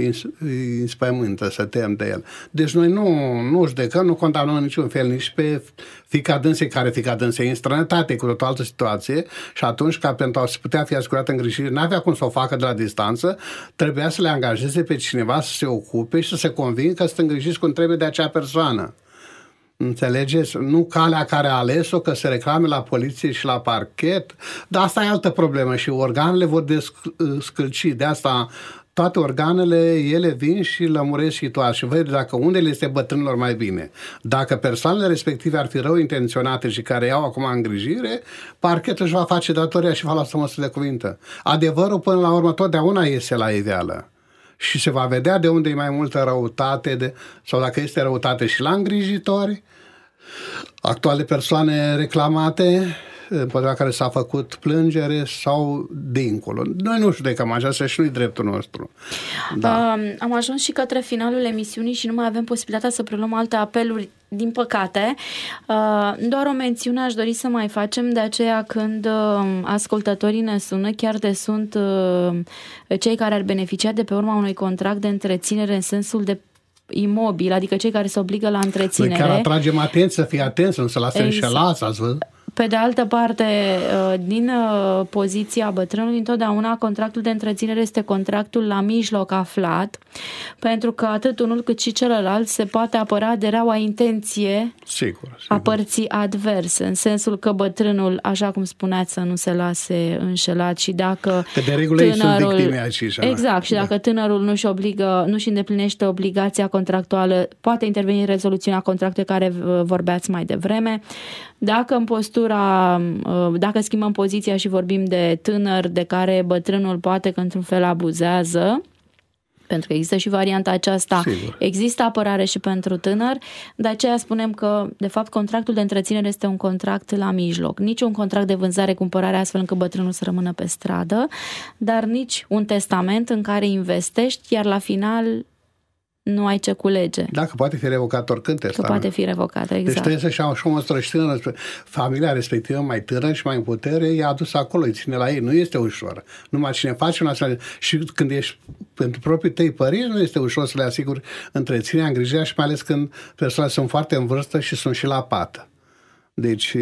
Speaker 3: îi înspăimântă, să tem de el. Deci noi nu, nu judecăm, nu condamnăm niciun fel, nici pe fiica dânsei, care fiica dânsei în străinătate, cu o altă situație, și atunci, ca pentru a se putea fi asigurată îngrijire, n-avea cum să o facă de la distanță, trebuia să le angajeze pe cineva să se ocupe și să se convingă că sunt îngrijiți cum trebuie de acea persoană. Înțelegeți? Nu calea care a ales-o, că se reclame la poliție și la parchet, dar asta e altă problemă și organele vor descălci. De asta toate organele, ele vin și lămuresc situația și văd dacă unde este bătrânilor mai bine. Dacă persoanele respective ar fi rău intenționate și care iau acum îngrijire, parchetul își va face datoria și va lua să măsuri de cuvintă. Adevărul până la urmă totdeauna iese la iveală. Și se va vedea de unde e mai multă răutate de, sau dacă este răutate și la îngrijitori, actuale persoane reclamate, împotriva care s-a făcut plângere sau dincolo. Noi nu judecăm aceasta și nu-i dreptul nostru. Da.
Speaker 2: Uh, am ajuns și către finalul emisiunii și nu mai avem posibilitatea să preluăm alte apeluri, din păcate. Uh, doar o mențiune aș dori să mai facem, de aceea când uh, ascultătorii ne sună, chiar de sunt uh, cei care ar beneficia de pe urma unui contract de întreținere în sensul de imobil, adică cei care se obligă la întreținere.
Speaker 3: Noi chiar atragem atenție, să fie atenți, nu să lase
Speaker 2: exact.
Speaker 3: înșelați, ați văzut?
Speaker 2: Pe de altă parte, din poziția bătrânului, întotdeauna contractul de întreținere este contractul la mijloc aflat, pentru că atât unul cât și celălalt se poate apăra de reaua intenție
Speaker 3: sigur, sigur.
Speaker 2: a părții adverse, în sensul că bătrânul, așa cum spuneați, să nu se lase înșelat și dacă
Speaker 3: că de regulă
Speaker 2: tânărul,
Speaker 3: sunt victime aici.
Speaker 2: exact, și dacă da. tânărul nu-și obligă, nu-și îndeplinește obligația contractuală, poate interveni în rezoluțiunea contractului care vorbeați mai devreme. Dacă în postura, dacă schimbăm poziția și vorbim de tânăr de care bătrânul poate că într-un fel abuzează, pentru că există și varianta aceasta, sigur. Există apărare și pentru tânăr, de aceea spunem că, de fapt, contractul de întreținere este un contract la mijloc. Nici un contract de vânzare-cumpărare astfel încât bătrânul să rămână pe stradă, dar nici un testament în care investești, iar la final nu ai ce culege.
Speaker 3: Dacă poate fi revocat oricând testament.
Speaker 2: Că poate fi revocat, exact.
Speaker 3: Deci trebuie să-și iau și o măsură și tânără. Familia respectivă mai tânără și mai în putere i-a adus acolo, îi ține la ei. Nu este ușor. Numai cine face un astfel. Și când ești pentru proprii tăi părinți, nu este ușor să le asiguri întreținerea, îngrijirea și mai ales când persoanele sunt foarte în vârstă și sunt și la pată. Deci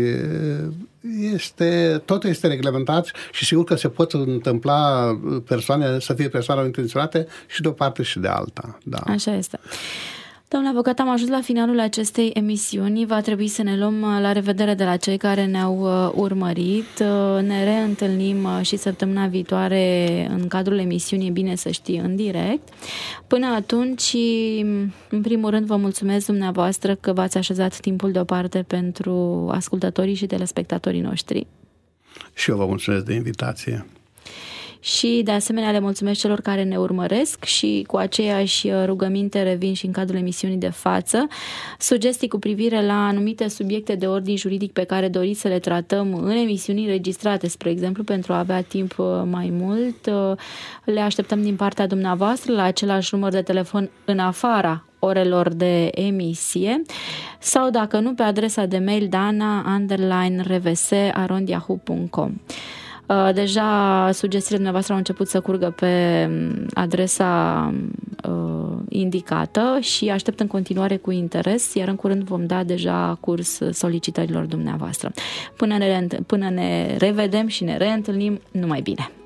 Speaker 3: este, totul este reglementat și sigur că se pot întâmpla persoane, să fie persoane intenționate și de o parte și de alta. Da.
Speaker 2: Așa este. Domnule avocat, am ajuns la finalul acestei emisiuni. Va trebui să ne luăm la revedere de la cei care ne-au urmărit. Ne reîntâlnim și săptămâna viitoare în cadrul emisiunii Bine să știi în direct. Până atunci, în primul rând, vă mulțumesc dumneavoastră că v-ați așezat timpul deoparte pentru ascultătorii și telespectatorii noștri.
Speaker 3: Și eu vă mulțumesc de invitație.
Speaker 2: Și de asemenea le mulțumesc celor care ne urmăresc și cu aceeași rugăminte revin și în cadrul emisiunii de față. Sugestii cu privire la anumite subiecte de ordin juridic pe care doriți să le tratăm în emisiuni înregistrate, spre exemplu, pentru a avea timp mai mult, le așteptăm din partea dumneavoastră la același număr de telefon în afara orelor de emisie sau, dacă nu, pe adresa de mail dana underline rvs arond yahoo punct com. Deja sugestiile dumneavoastră au început să curgă pe adresa uh, indicată și aștept în continuare cu interes, iar în curând vom da deja curs solicitărilor dumneavoastră. Până ne, până ne revedem și ne reîntâlnim, numai bine!